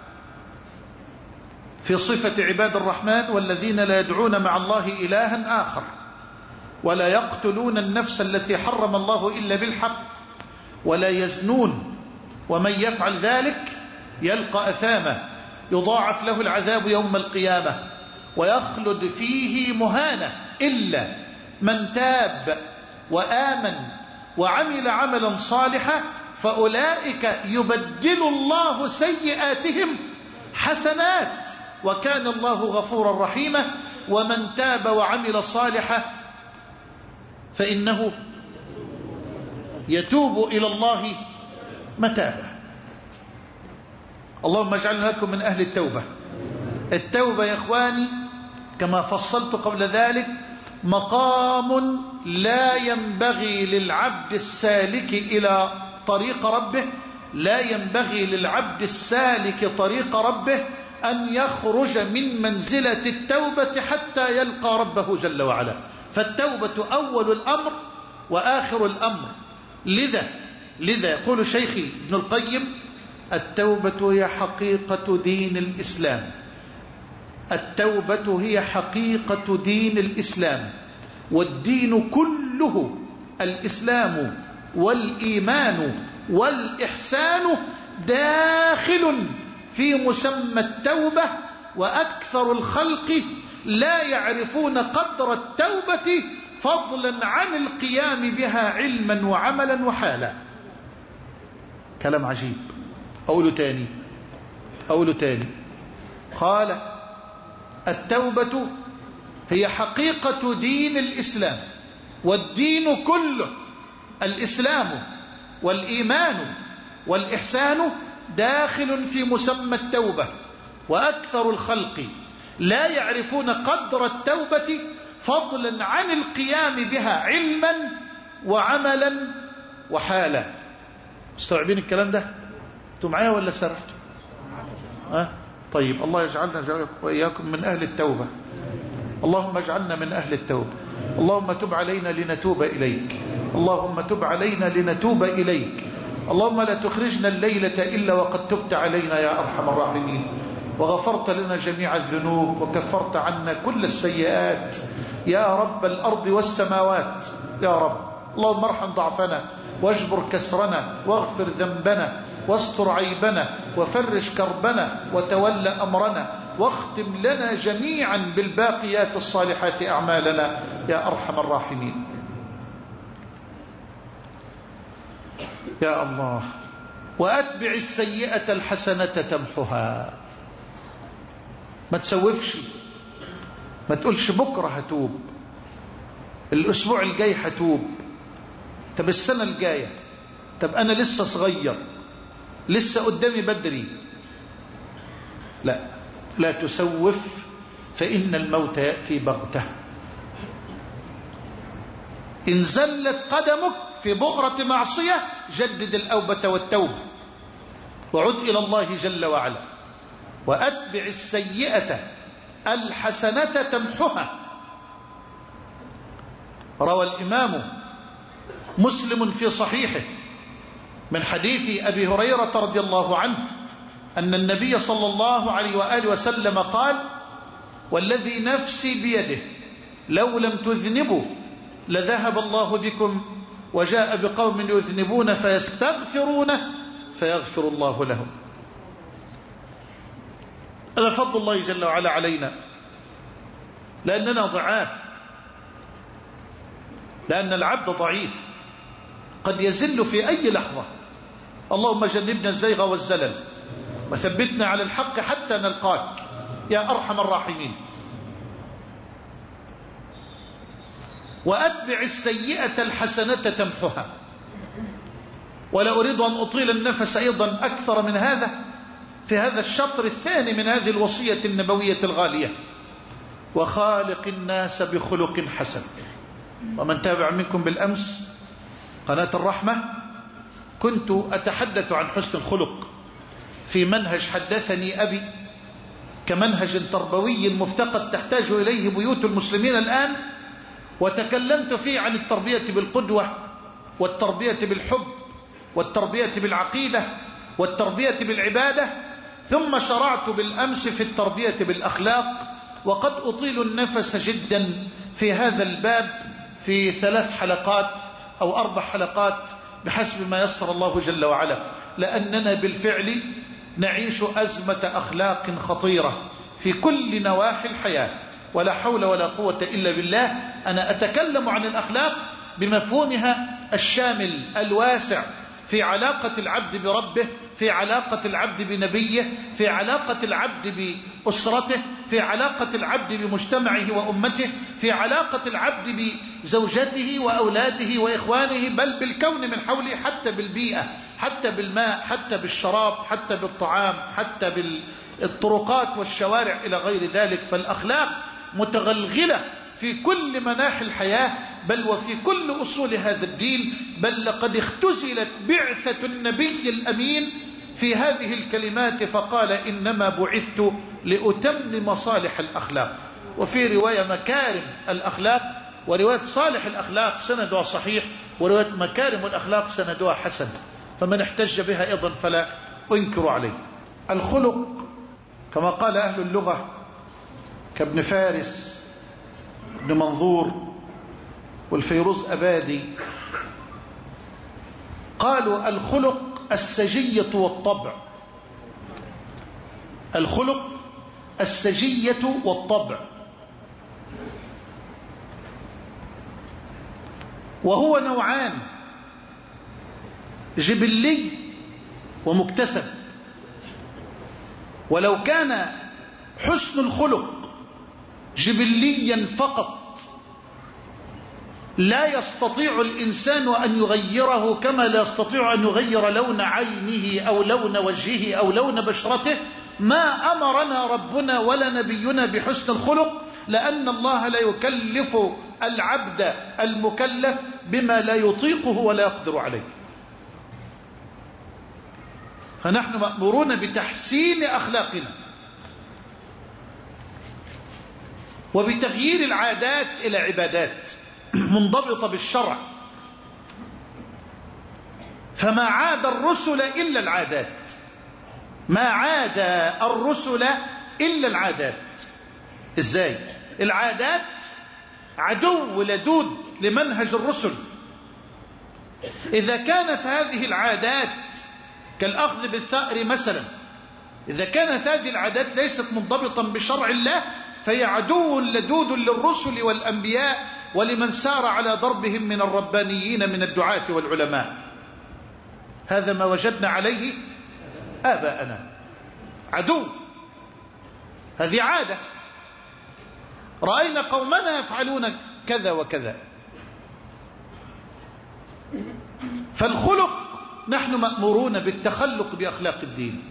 في صفة عباد الرحمن: والذين لا يدعون مع الله إلها آخر ولا يقتلون النفس التي حرم الله إلا بالحق ولا يزنون ومن يفعل ذلك يلقى أثاما يضاعف له العذاب يوم القيامة ويخلد فيه مهانة إلا من تاب وآمن وعمل عملا صالحا فأولئك يبدل الله سيئاتهم حسنات وكان الله غفورا رحيما. ومن تاب وعمل صالحا فإنه يتوب إلى الله متابا. اللهم اجعلنا لكم من أهل التوبة. التوبة يا إخواني كما فصلت قبل ذلك مقام لا ينبغي للعبد السالك إلى طريق ربه، لا ينبغي للعبد السالك طريق ربه أن يخرج من منزلة التوبة حتى يلقى ربه جل وعلا. فالتوبة أول الأمر وآخر الأمر. لذا يقول شيخي ابن القيم: التوبة هي حقيقة دين الإسلام. التوبة هي حقيقة دين الإسلام، والدين كله الإسلام والإيمان والإحسان داخل في مسمى التوبة. وأكثر الخلق لا يعرفون قدر التوبة فضلا عن القيام بها علما وعملا وحالا. كلام عجيب. أقوله تاني. قال: التوبة هي حقيقة دين الإسلام، والدين كله الإسلام والإيمان والإحسان داخل في مسمى التوبة. وأكثر الخلق لا يعرفون قدر التوبة فضلا عن القيام بها علما وعملا وحالا. مستوعبين الكلام ده؟ انتم معايا ولا سرحتوا؟ طيب، الله يجعلنا وإياكم من أهل التوبة. اللهم اجعلنا من أهل التوبة. اللهم تب علينا لنتوب إليك. اللهم تب علينا لنتوب إليك. اللهم لا تخرجنا الليلة إلا وقد تبت علينا يا أرحم الراحمين، وغفرت لنا جميع الذنوب وكفرت عنا كل السيئات يا رب الأرض والسماوات يا رب. اللهم ارحم ضعفنا واجبر كسرنا واغفر ذنبنا واستر عيبنا وفرج كربنا وتول أمرنا، واختم لنا جميعا بالباقيات الصالحات أعمالنا يا أرحم الراحمين يا الله. وأتبع السيئة الحسنة تمحها. ما تسوفش، ما تقولش بكرة هتوب، الأسبوع الجاي هتوب، طب السنة الجاية، طب أنا لسه صغير، لسه قدامي بدري. لا، لا تسوف فإن الموت يأتي بغتة. إن زلت قدمك في بؤرة معصية جدد الأوبة والتوبة وعد إلى الله جل وعلا. وأتبع السيئة الحسنة تمحها. روى الإمام مسلم في صحيحه من حديث أبي هريرة رضي الله عنه أن النبي صلى الله عليه وآله وسلم قال: والذي نفسي بيده لو لم تذنبوا لذهب الله بكم وجاء بقوم يذنبون فيستغفرونه فيغفر الله لهم. هذا فضل الله جل وعلا علينا، لأننا ضعاف، لأن العبد ضعيف قد يزل في أي لحظة. اللهم جنبنا الزيغ والزلل وثبتنا على الحق حتى نلقاك يا أرحم الراحمين. وأتبع السيئة الحسنة تمحها. ولا أريد أن أطيل النفس أيضا أكثر من هذا في هذا الشطر الثاني من هذه الوصية النبوية الغالية: وخالق الناس بخلق حسن. ومن تابع منكم بالأمس قناة الرحمة كنت أتحدث عن حسن الخلق في منهج حدثني أبي كمنهج تربوي مفتقد تحتاج إليه بيوت المسلمين الآن، وتكلمت فيه عن التربية بالقدوة والتربية بالحب والتربية بالعقيدة والتربية بالعبادة، ثم شرعت بالأمس في التربية بالأخلاق. وقد أطيل النفس جدا في هذا الباب في 3 حلقات أو 4 حلقات بحسب ما يسر الله جل وعلا، لأننا بالفعل نعيش أزمة أخلاق خطيرة في كل نواحي الحياة، ولا حول ولا قوة إلا بالله. أنا أتكلم عن الأخلاق بمفهومها الشامل الواسع في علاقة العبد بربه، في علاقة العبد بنبيه، في علاقة العبد بأسرته، في علاقة العبد بمجتمعه وأمته، في علاقة العبد بزوجته وأولاده وإخوانه، بل بالكون من حوله، حتى بالبيئة، حتى بالماء، حتى بالشراب، حتى بالطعام، حتى بالطرقات والشوارع إلى غير ذلك. فالأخلاق متغلغلة في كل مناحي الحياة، بل وفي كل أصول هذا الدين. بل لقد اختزلت بعثة النبي الأمين في هذه الكلمات فقال: إنما بعثت لأتمم مصالح الأخلاق. وفي رواية مكارم الأخلاق، ورواية صالح الأخلاق سندها صحيح، ورواية مكارم الأخلاق سندها حسن، فمن احتج بها أيضا فلا أنكر عليه. الخلق كما قال أهل اللغة كابن فارس، ابن منظور، والفيروز أبادي، قالوا: الخلق السجية والطبع. الخلق السجية والطبع، وهو نوعان: جبلي ومكتسب. ولو كان حسن الخلق جبليا فقط لا يستطيع الإنسان أن يغيره، كما لا يستطيع أن يغير لون عينه أو لون وجهه أو لون بشرته، ما أمرنا ربنا ولا نبينا بحسن الخلق، لأن الله لا يكلف العبد المكلف بما لا يطيقه ولا يقدر عليه. فنحن مأمورون بتحسين أخلاقنا وبتغيير العادات إلى عبادات منضبطة بالشرع. فما عاد الرسل إلا العادات، ما عاد الرسل إلا العادات. إزاي؟ العادات عدو لدود لمنهج الرسل. إذا كانت هذه العادات كالأخذ بالثأر مثلا، إذا كانت هذه العادات ليست منضبطا بشرع الله فهي عدو لدود للرسل والأنبياء ولمن سار على ضربهم من الربانيين من الدعاة والعلماء. هذا ما وجدنا عليه آباءنا، عدو. هذه عادة، رأينا قومنا يفعلون كذا وكذا. فالخلق، نحن مأمورون بالتخلق بأخلاق الدين،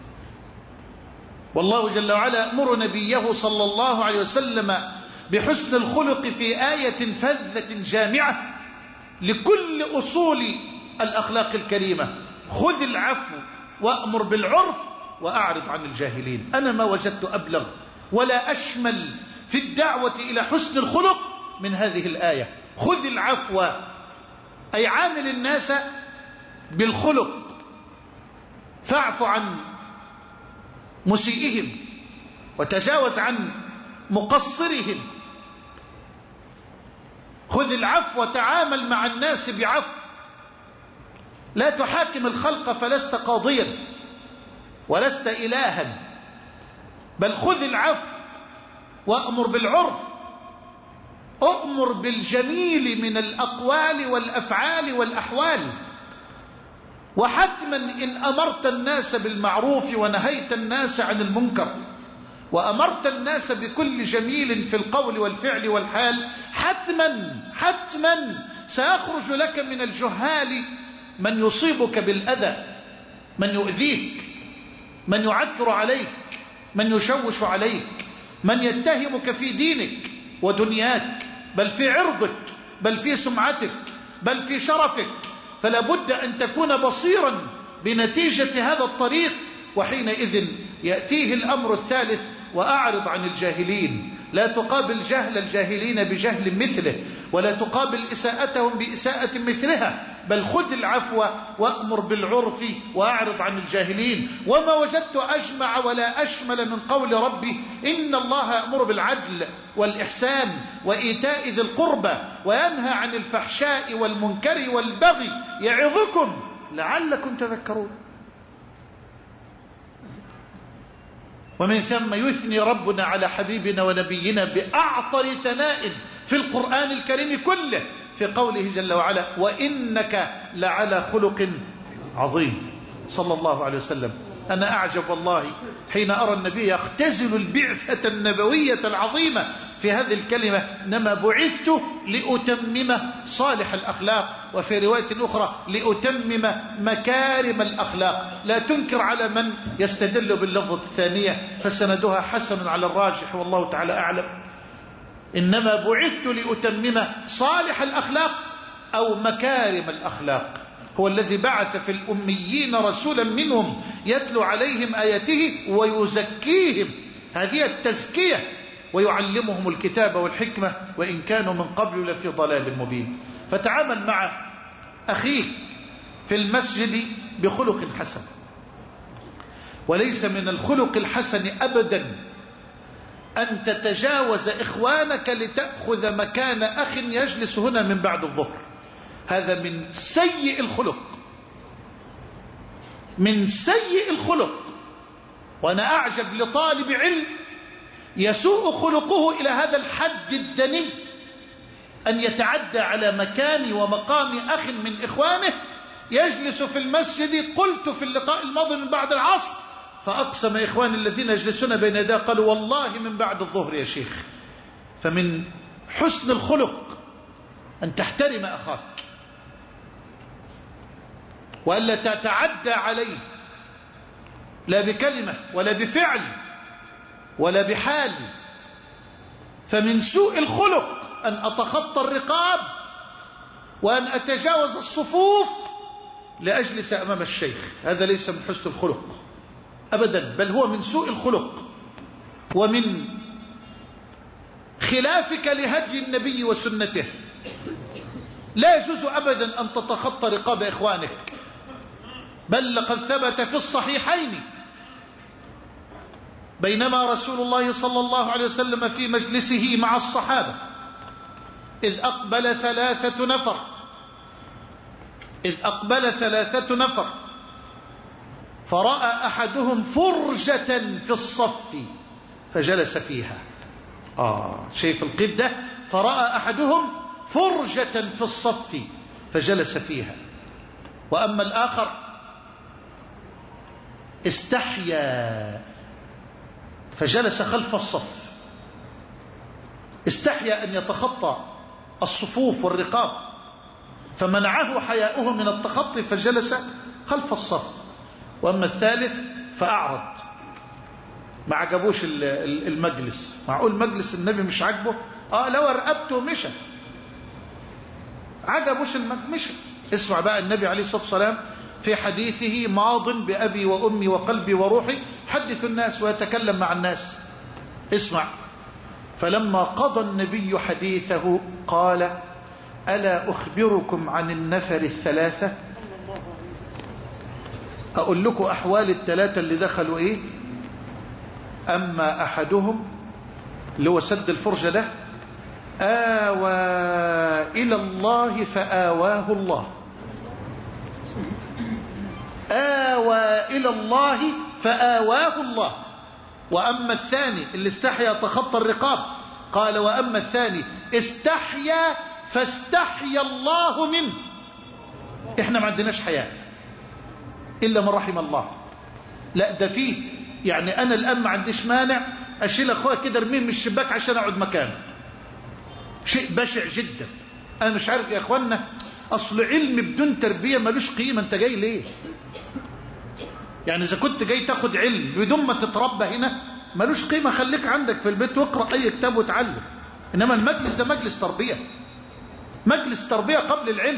والله جل وعلا أمر نبيه صلى الله عليه وسلم بحسن الخلق في آية فذة جامعة لكل أصول الأخلاق الكريمة: خذ العفو وأمر بالعرف وأعرض عن الجاهلين. أنا ما وجدت أبلغ ولا أشمل في الدعوة إلى حسن الخلق من هذه الآية. خذ العفو أي عامل الناس بالخلق، فاعف عن مسيئهم وتجاوز عن مقصرهم. خذ العفو وتعامل مع الناس بعفو، لا تحاكم الخلق فلست قاضيا ولست إلها، بل خذ العفو وأمر بالعرف، أؤمر بالجميل من الأقوال والأفعال والأحوال. وحتما إن أمرت الناس بالمعروف ونهيت الناس عن المنكر وأمرت الناس بكل جميل في القول والفعل والحال، حتما سيخرج لك من الجهال من يصيبك بالأذى، من يؤذيك، من يعثر عليك، من يشوش عليك، من يتهمك في دينك ودنياك، بل في عرضك، بل في سمعتك، بل في شرفك. فلا بد أن تكون بصيرا بنتيجة هذا الطريق. وحينئذ يأتيه الأمر الثالث: وأعرض عن الجاهلين. لا تقابل جهل الجاهلين بجهل مثله، ولا تقابل إساءتهم بإساءة مثلها، بل خذ العفو وأمر بالعرف وأعرض عن الجاهلين. وما وجدت أجمع ولا أشمل من قول ربي: إن الله يأمر بالعدل والإحسان وإيتاء ذي القربى وينهى عن الفحشاء والمنكر والبغي يعظكم لعلكم تذكرون. ومن ثم يثني ربنا على حبيبنا ونبينا بأعطر ثناء في القرآن الكريم كله في قوله جل وعلا: وإنك لعلى خلق عظيم. صلى الله عليه وسلم. أنا أعجب والله حين أرى النبي يختزل البعثة النبوية العظيمة في هذه الكلمة: إنما بعثت لأتمم صالح الأخلاق، وفي رواية أخرى لأتمم مكارم الأخلاق. لا تنكر على من يستدل باللفظة الثانية فسندها حسن على الراجح والله تعالى أعلم. إنما بعثت لأتمم صالح الأخلاق أو مكارم الأخلاق. هو الذي بعث في الأميين رسولا منهم يتلو عليهم آياته ويزكيهم، هذه التزكية، ويعلمهم الكتاب والحكمة وإن كانوا من قبل لفي ضلال مبين. فتعامل مع أخيك في المسجد بخلق حسن. وليس من الخلق الحسن أبدا أن تتجاوز إخوانك لتأخذ مكان أخ يجلس هنا من بعد الظهر. هذا من سيء الخلق، من سيء الخلق. وأنا أعجب لطالب علم يسوء خلقه إلى هذا الحد الدني أن يتعدى على مكان ومقام أخ من إخوانه يجلس في المسجد. قلت في اللقاء الماضي من بعد العصر، فأقسم إخواني الذين يجلسون بين يدي قالوا: والله من بعد الظهر يا شيخ. فمن حسن الخلق أن تحترم أخاك وألا تتعدى عليه، لا بكلمة ولا بفعل ولا بحال. فمن سوء الخلق أن أتخطى الرقاب وأن أتجاوز الصفوف لأجلس أمام الشيخ. هذا ليس من حسن الخلق أبدا، بل هو من سوء الخلق ومن خلافك لهدي النبي وسنته. لا يجوز أبدا أن تتخطى رقاب إخوانك بل لقد ثبت في الصحيحين بينما رسول الله صلى الله عليه وسلم في مجلسه مع الصحابة إذ أقبل ثلاثة نفر فرأى أحدهم فرجة في الصف فجلس فيها. شايف القيد ده؟ فرأى أحدهم فرجة في الصف فجلس فيها. وأما الآخر استحيا فجلس خلف الصف، استحيا أن يتخطى الصفوف والرقاب فمنعه حياؤه من التخطي فجلس خلف الصف. وأما الثالث فأعرض، ما عجبوش المجلس. معقول مجلس النبي مش عجبه؟ لو رقبته مشى. عجبوش مشى. اسمع بقى النبي عليه الصلاة والسلام في حديثه ماض بأبي وأمي وقلبي وروحي حدث الناس ويتكلم مع الناس. اسمع: فلما قضى النبي حديثه قال: ألا أخبركم عن النفر الثلاثة؟ أقول لكم أحوال الثلاثة اللي دخلوا إيه؟ أما أحدهم اللي هو سد الفرجة ده آوى إلى الله فآواه الله، آوى إلى الله فآواه الله. وأما الثاني اللي استحيا تخطى الرقاب قال: وأما الثاني استحيا فاستحيا الله منه. احنا ما عندناش حياة إلا من رحم الله. لا ده فيه يعني أنا الآن ما عنديش مانع أشيل أخويا كده ارميه من الشباك عشان أقعد مكانه. شيء بشع جدا. أنا مش عارف يا أخوانا، أصل علم بدون تربية ملوش قيمة. أنت جاي ليه؟ يعني إذا كنت جاي تاخد علم بدون ما تتربى هنا ملوش قيمة. خليك عندك في البيت واقرأ أي كتاب وتعلم. إنما المجلس ده مجلس تربية، مجلس تربية قبل العلم،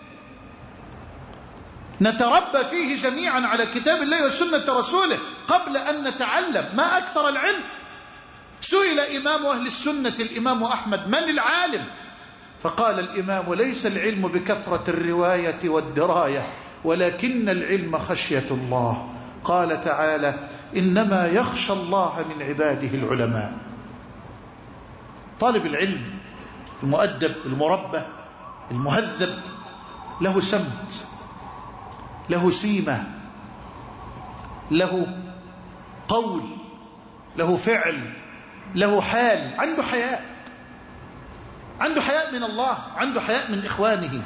نتربى فيه جميعا على كتاب الله وسنة رسوله قبل أن نتعلم. ما أكثر العلم. سئل إمام أهل السنة الإمام أحمد: من العالم؟ فقال الإمام: ليس العلم بكثرة الرواية والدراية ولكن العلم خشية الله. قال تعالى: إنما يخشى الله من عباده العلماء. طالب العلم المؤدب المربى المهذب له سمت، له سيمة، له قول، له فعل، له حال. عنده حياء، عنده حياء من الله، عنده حياء من إخوانه.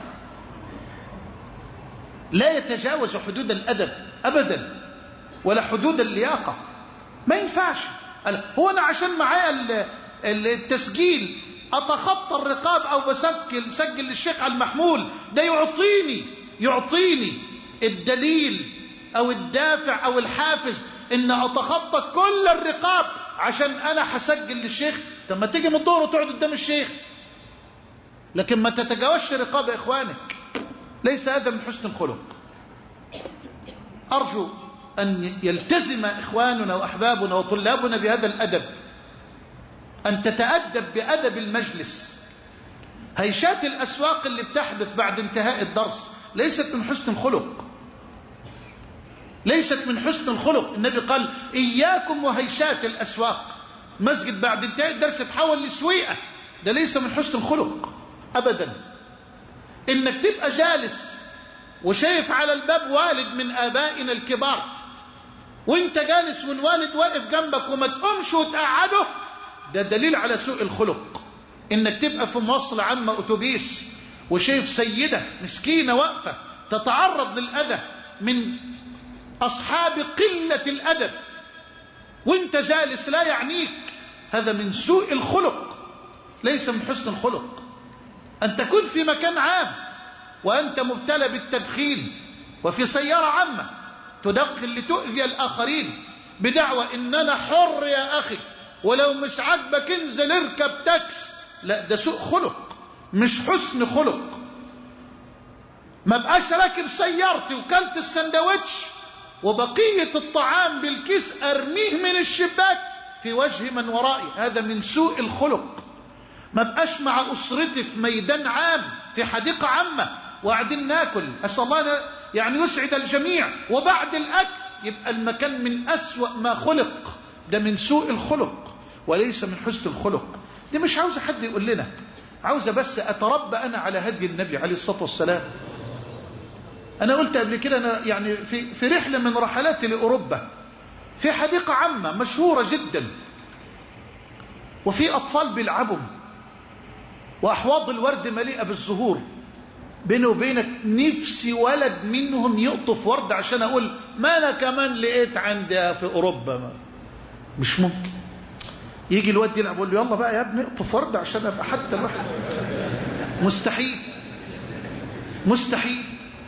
لا يتجاوز حدود الأدب أبدا ولا حدود اللياقة. ما ينفعش. هو أنا عشان معايا التسجيل أتخطى الرقاب أو بسجل للشيخ على المحمول ده يعطيني الدليل أو الدافع أو الحافز إن أتخطى كل الرقاب عشان أنا هسجل للشيخ؟ طب ما تيجي من الظهر وتقعد قدام الشيخ، لكن ما تتجاوزش رقاب إخوانك. ليس هذا من حسن الخلق. أرجو أن يلتزم إخواننا وأحبابنا وطلابنا بهذا الأدب، أن تتأدب بأدب المجلس. هيشات الأسواق اللي بتحدث بعد انتهاء الدرس ليست من حسن الخلق، ليست من حسن الخلق. النبي قال: إياكم وهيشات الأسواق. مسجد بعد انتهاء الدرس تحول لسويقة، ده ليس من حسن الخلق أبدا. إنك تبقى جالس وشايف على الباب والد من آبائنا الكبار وانت جالس والوالد واقف جنبك وما تقومش وتقعده، ده دليل على سوء الخلق. إنك تبقى في مواصلة عامة أتوبيس وشايف سيدة مسكينة واقفة تتعرض للأذى من أصحاب قلة الأدب وانت جالس لا يعنيك، هذا من سوء الخلق، ليس من حسن الخلق. أن تكون في مكان عام وأنت مبتلى بالتدخين وفي سيارة عامة تدخن لتؤذي الآخرين بدعوى إننا حر يا أخي ولو مش عاجبك انزل اركب تاكس، لا ده سوء خلق مش حسن خلق. ما بقاش راكب سيارتي وكلت السندوتش وبقية الطعام بالكيس ارميه من الشباك في وجه من ورائي، هذا من سوء الخلق. ما بقاش مع أسرتي في ميدان عام في حديقة عامة وقاعدين ناكل، أسأل الله يعني يسعد الجميع، وبعد الأكل يبقى المكان من أسوأ ما خلق. ده من سوء الخلق وليس من حسن الخلق. دي مش عاوزة حد يقول لنا، عاوزة بس أتربى أنا على هدي النبي عليه الصلاة والسلام. أنا قلت قبل كده، أنا يعني في رحلة من رحلاتي لأوروبا، في حديقة عامة مشهورة جدا، وفي أطفال بيلعبوا، وأحواض الورد مليئة بالزهور. بيني وبينك نفسي ولد منهم يقطف ورد عشان أقول ما أنا كمان لقيت عندي في أوروبا. مش ممكن. يجي الواد يلعب يقول له يلا بقى يا ابني اقطف ورد عشان أبقى حتى الواحد. مستحيل، مستحيل.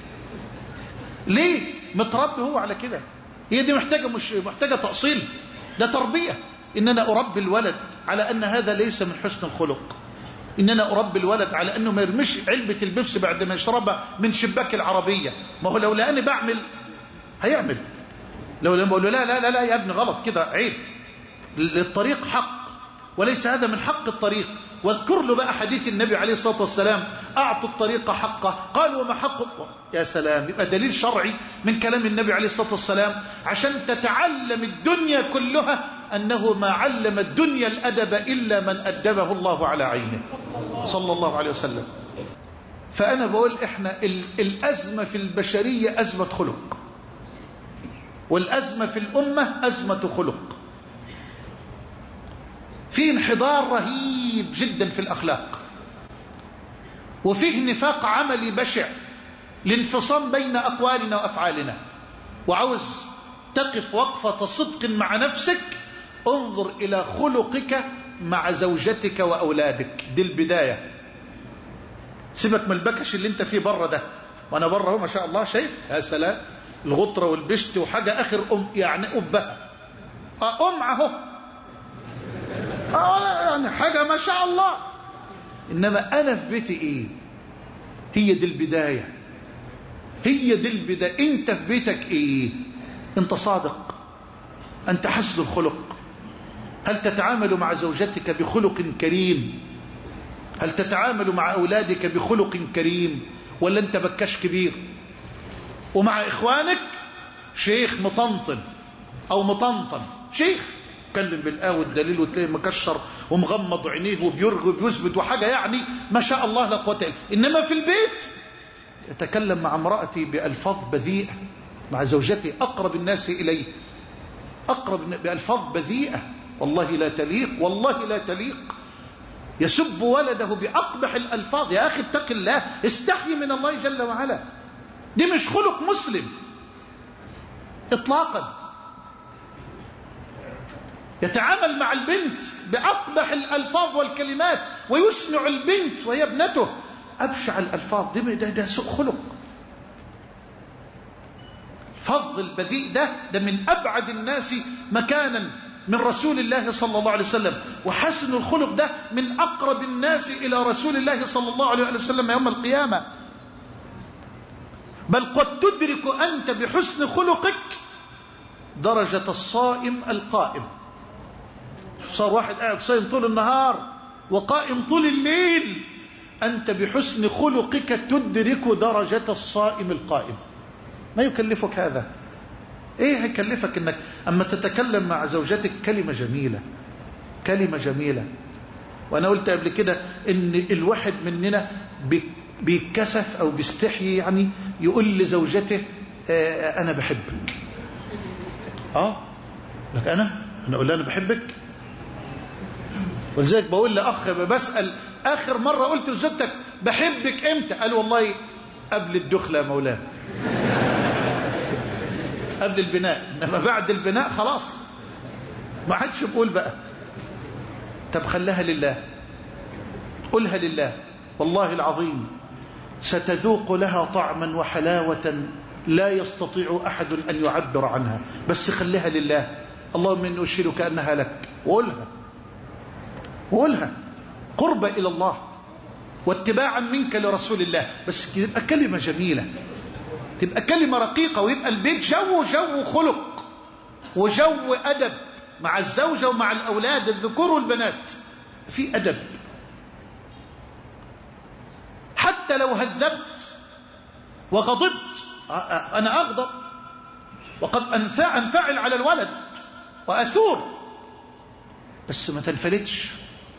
ليه؟ متربي هو على كده. هي دي مش محتاجة تأصيل، ده تربية. إن أنا أربي الولد على أن هذا ليس من حسن الخلق، إن أنا أربي الولد على أنه ما يرمش علبة البيبسي بعد ما يشربها من شباك العربية. ما هو لو لأني بعمل هيعمل، لو لما أقول له لا لا لا لا يا ابني غلط كده عيب. الطريق حق وليس هذا من حق الطريق. واذكر له بقى حديث النبي عليه الصلاة والسلام: أعطوا الطريق حقه. قال وما حقه؟ يا سلام، يبقى دليل شرعي من كلام النبي عليه الصلاة والسلام عشان تتعلم الدنيا كلها أنه ما علم الدنيا الأدب إلا من أدبه الله على عينه صلى الله عليه وسلم. فأنا بقول إحنا الأزمة في البشرية أزمة خلق، والأزمة في الأمة أزمة خلق. في انحدار رهيب جدا في الأخلاق، وفيه نفاق عملي بشع، الانفصام بين أقوالنا وأفعالنا. وعاوز تقف وقفة صدق مع نفسك، انظر إلى خلقك مع زوجتك وأولادك. دي البداية. سيبك من البكش اللي انت فيه بره ده، وانا بره هو ما شاء الله شايف يا سلام الغطرة والبشت وحاجة آخر يعني أبها اهو يعني حاجة ما شاء الله. إنما أنا في بيتي إيه؟ هي دي البداية، هي دي البداية. أنت في بيتك إيه؟ أنت صادق؟ أنت حسن الخلق؟ هل تتعامل مع زوجتك بخلق كريم؟ هل تتعامل مع أولادك بخلق كريم؟ ولا أنت بكاش كبير؟ ومع إخوانك شيخ مطنطن أو مطنطن، شيخ يتكلم بالآه والدليل وتلاقيه مكشر ومغمض عينيه وبيرغب ويثبت وحاجة يعني ما شاء الله لا قوة إلا. إنما في البيت يتكلم مع امرأتي بألفاظ بذيئة، مع زوجتي أقرب الناس إليه بألفاظ بذيئة والله لا تليق، والله لا تليق. يسب ولده بأقبح الألفاظ. يا أخي اتق الله، استحي من الله جل وعلا. دي مش خلق مسلم إطلاقا. يتعامل مع البنت بأقبح الألفاظ والكلمات ويسمع البنت وهي ابنته أبشع الألفاظ. ده سوء خلق. الفظ البذيء ده من أبعد الناس مكانا من رسول الله صلى الله عليه وسلم. وحسن الخلق ده من أقرب الناس إلى رسول الله صلى الله عليه وسلم يوم القيامة. بل قد تدرك أنت بحسن خلقك درجة الصائم القائم. صار واحد قاعد صائم طول النهار وقائم طول الليل، أنت بحسن خلقك تدرك درجة الصائم القائم. ما يكلفك هذا؟ ايه هيكلفك انك اما تتكلم مع زوجتك كلمة جميلة، كلمة جميلة. وانا قلت قبل كده ان الواحد مننا بيتكسف او بيستحي يعني يقول لزوجته انا بحبك. لك انا اقول لها انا بحبك. ولذلك بقول لاخ بسأل اخر مرة قلت لزوجتك بحبك امتى؟ قال والله قبل الدخلة يا مولانا، قبل البناء، انما بعد البناء خلاص ما عادش بقول بقى. طب خلها لله، قلها لله، والله العظيم ستذوق لها طعما وحلاوة لا يستطيع أحد أن يعبر عنها. بس خليها لله. اللهم إني أشهدك أنها لك، وقولها قربة إلى الله واتباعا منك لرسول الله. بس تبقى كلمة جميلة، تبقى كلمة رقيقة، ويبقى البيت جو خلق وجو أدب مع الزوجة ومع الأولاد الذكور والبنات، في أدب. حتى لو هذبت وغضبت، أنا أغضب وقد أنفعل على الولد وأثور، بس ما تنفلتش.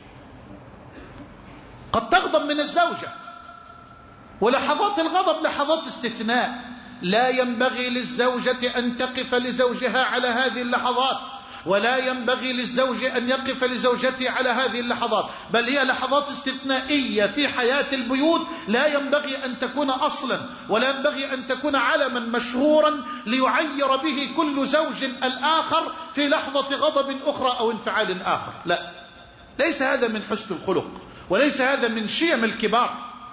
قد تغضب من الزوجة، ولحظات الغضب لحظات استثناء، لا ينبغي للزوجة أن تقف لزوجها على هذه اللحظات، ولا ينبغي للزوج أن يقف لزوجته على هذه اللحظات، بل هي لحظات استثنائية في حياة البيوت، لا ينبغي أن تكون أصلا، ولا ينبغي أن تكون علما مشهورا ليعير به كل زوج الآخر في لحظة غضب أخرى أو انفعال آخر. لا، ليس هذا من حسن الخلق، وليس هذا من شيم الكبار.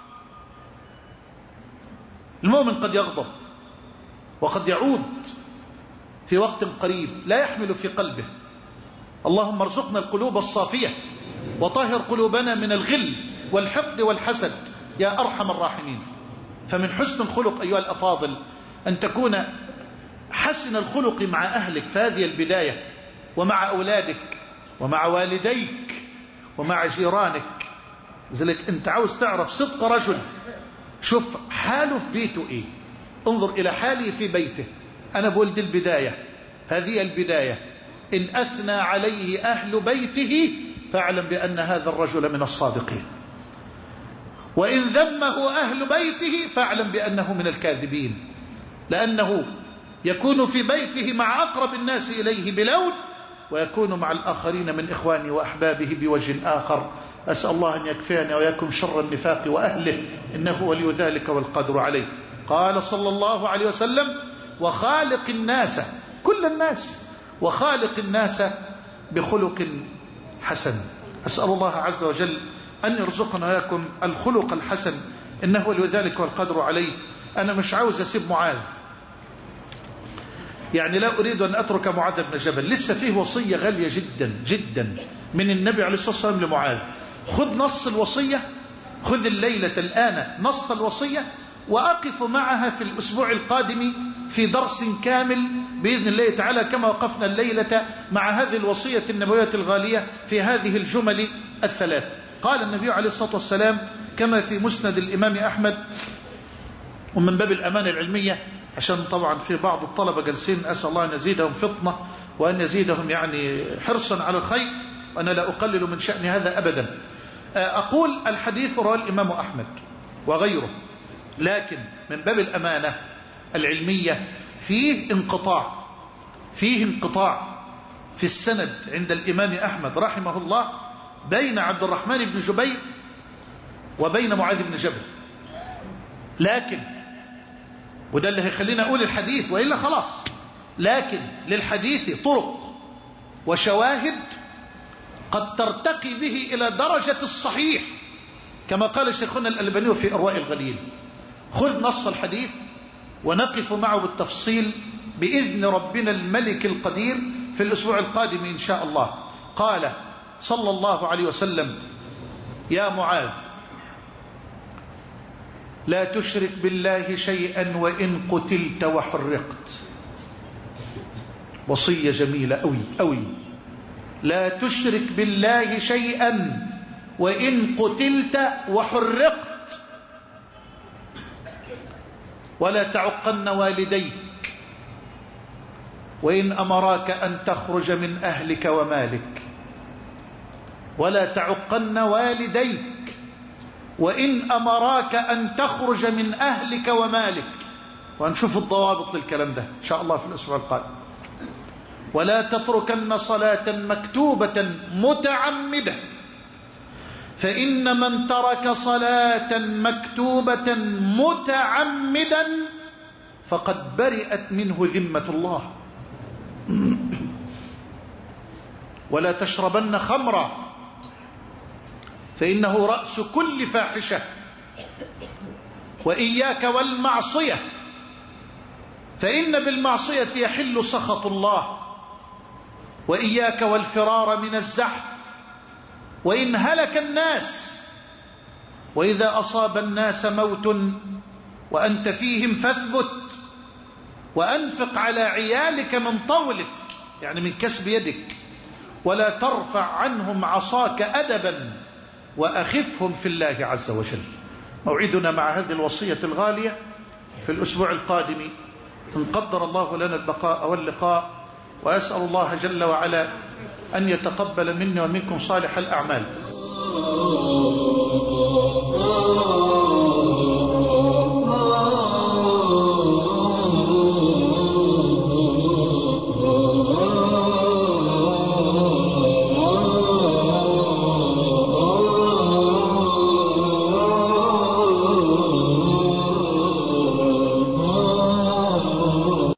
المؤمن قد يغضب وقد يعود في وقت قريب لا يحمل في قلبه. اللهم ارزقنا القلوب الصافية وطهر قلوبنا من الغل والحقد والحسد يا أرحم الراحمين. فمن حسن الخلق أيها الأفاضل أن تكون حسن الخلق مع أهلك في هذه البداية، ومع أولادك ومع والديك ومع جيرانك. لذلك أنت عاوز تعرف صدق رجل، شوف حاله في بيته إيه، انظر إلى حاله في بيته. أنا بقول دي البداية، هذه البداية. إن أثنى عليه أهل بيته فاعلم بأن هذا الرجل من الصادقين، وإن ذمه أهل بيته فاعلم بأنه من الكاذبين، لأنه يكون في بيته مع أقرب الناس إليه بلون، ويكون مع الآخرين من إخوانه وأحبابه بوجه آخر. أسأل الله أن يكفيني وياكم شر النفاق وأهله، إنه ولي ذلك والقدر عليه. قال صلى الله عليه وسلم: وخالق الناس، كل الناس، وخالق الناس بخلق حسن. أسأل الله عز وجل أن يرزقنا وياكم الخلق الحسن، إنه ولي ذلك والقدر عليه. أنا مش عاوز أسيب معاذ، يعني لا أريد أن أترك معاذ بن جبل، لسه فيه وصية غالية جدا جدا من النبي عليه الصلاة والسلام لمعاذ. خذ نص الوصية، خذ الليلة الآن نص الوصية، وأقف معها في الأسبوع القادم في درس كامل بإذن الله تعالى، كما وقفنا الليلة مع هذه الوصية النبوية الغالية في هذه الجمل الثلاث. قال النبي عليه الصلاة والسلام كما في مسند الإمام أحمد، ومن باب الأمانة العلمية، عشان طبعا في بعض الطلبة جالسين، أسأل الله أن يزيدهم فطنة وأن يزيدهم يعني حرصا على الخير، وأنا لا أقلل من شأن هذا أبدا. أقول الحديث رواه الإمام أحمد وغيره، لكن من باب الأمانة العلمية فيه انقطاع في السند عند الإمام أحمد رحمه الله بين عبد الرحمن بن جبير وبين معاذ بن جبل. لكن وده اللي هيخلينا أقول الحديث، وإلا خلاص، لكن للحديث طرق وشواهد قد ترتقي به إلى درجة الصحيح، كما قال شيخنا الألباني في إرواء الغليل. خذ نص الحديث ونقف معه بالتفصيل بإذن ربنا الملك القدير في الأسبوع القادم إن شاء الله. قال صلى الله عليه وسلم: يا معاذ، لا تشرك بالله شيئا وإن قتلت وحرقت. وصية جميلة أوي أوي. لا تشرك بالله شيئا وإن قتلت وحرقت، ولا تعقن والديك وإن أمراك أن تخرج من أهلك ومالك. ولا تعقن والديك وإن أمراك أن تخرج من أهلك ومالك. وهنشوف الضوابط للكلام ده إن شاء الله في الأسبوع القادم. ولا تتركن صلاة مكتوبة متعمدة، فإن من ترك صلاة مكتوبة متعمدا فقد برئت منه ذمة الله. ولا تشربن خمرا، فإنه رأس كل فاحشة. وإياك والمعصية، فإن بالمعصية يحل سخط الله. وإياك والفرار من الزحف، وإن هلك الناس. وإذا أصاب الناس موت وأنت فيهم فاثبت، وأنفق على عيالك من طولك، يعني من كسب يدك، ولا ترفع عنهم عصاك أدبا، وأخفهم في الله عز وجل. موعدنا مع هذه الوصية الغالية في الأسبوع القادم إن قدر الله لنا البقاء واللقاء، وأسأل الله جل وعلا أن يتقبل مني ومنكم صالح الأعمال.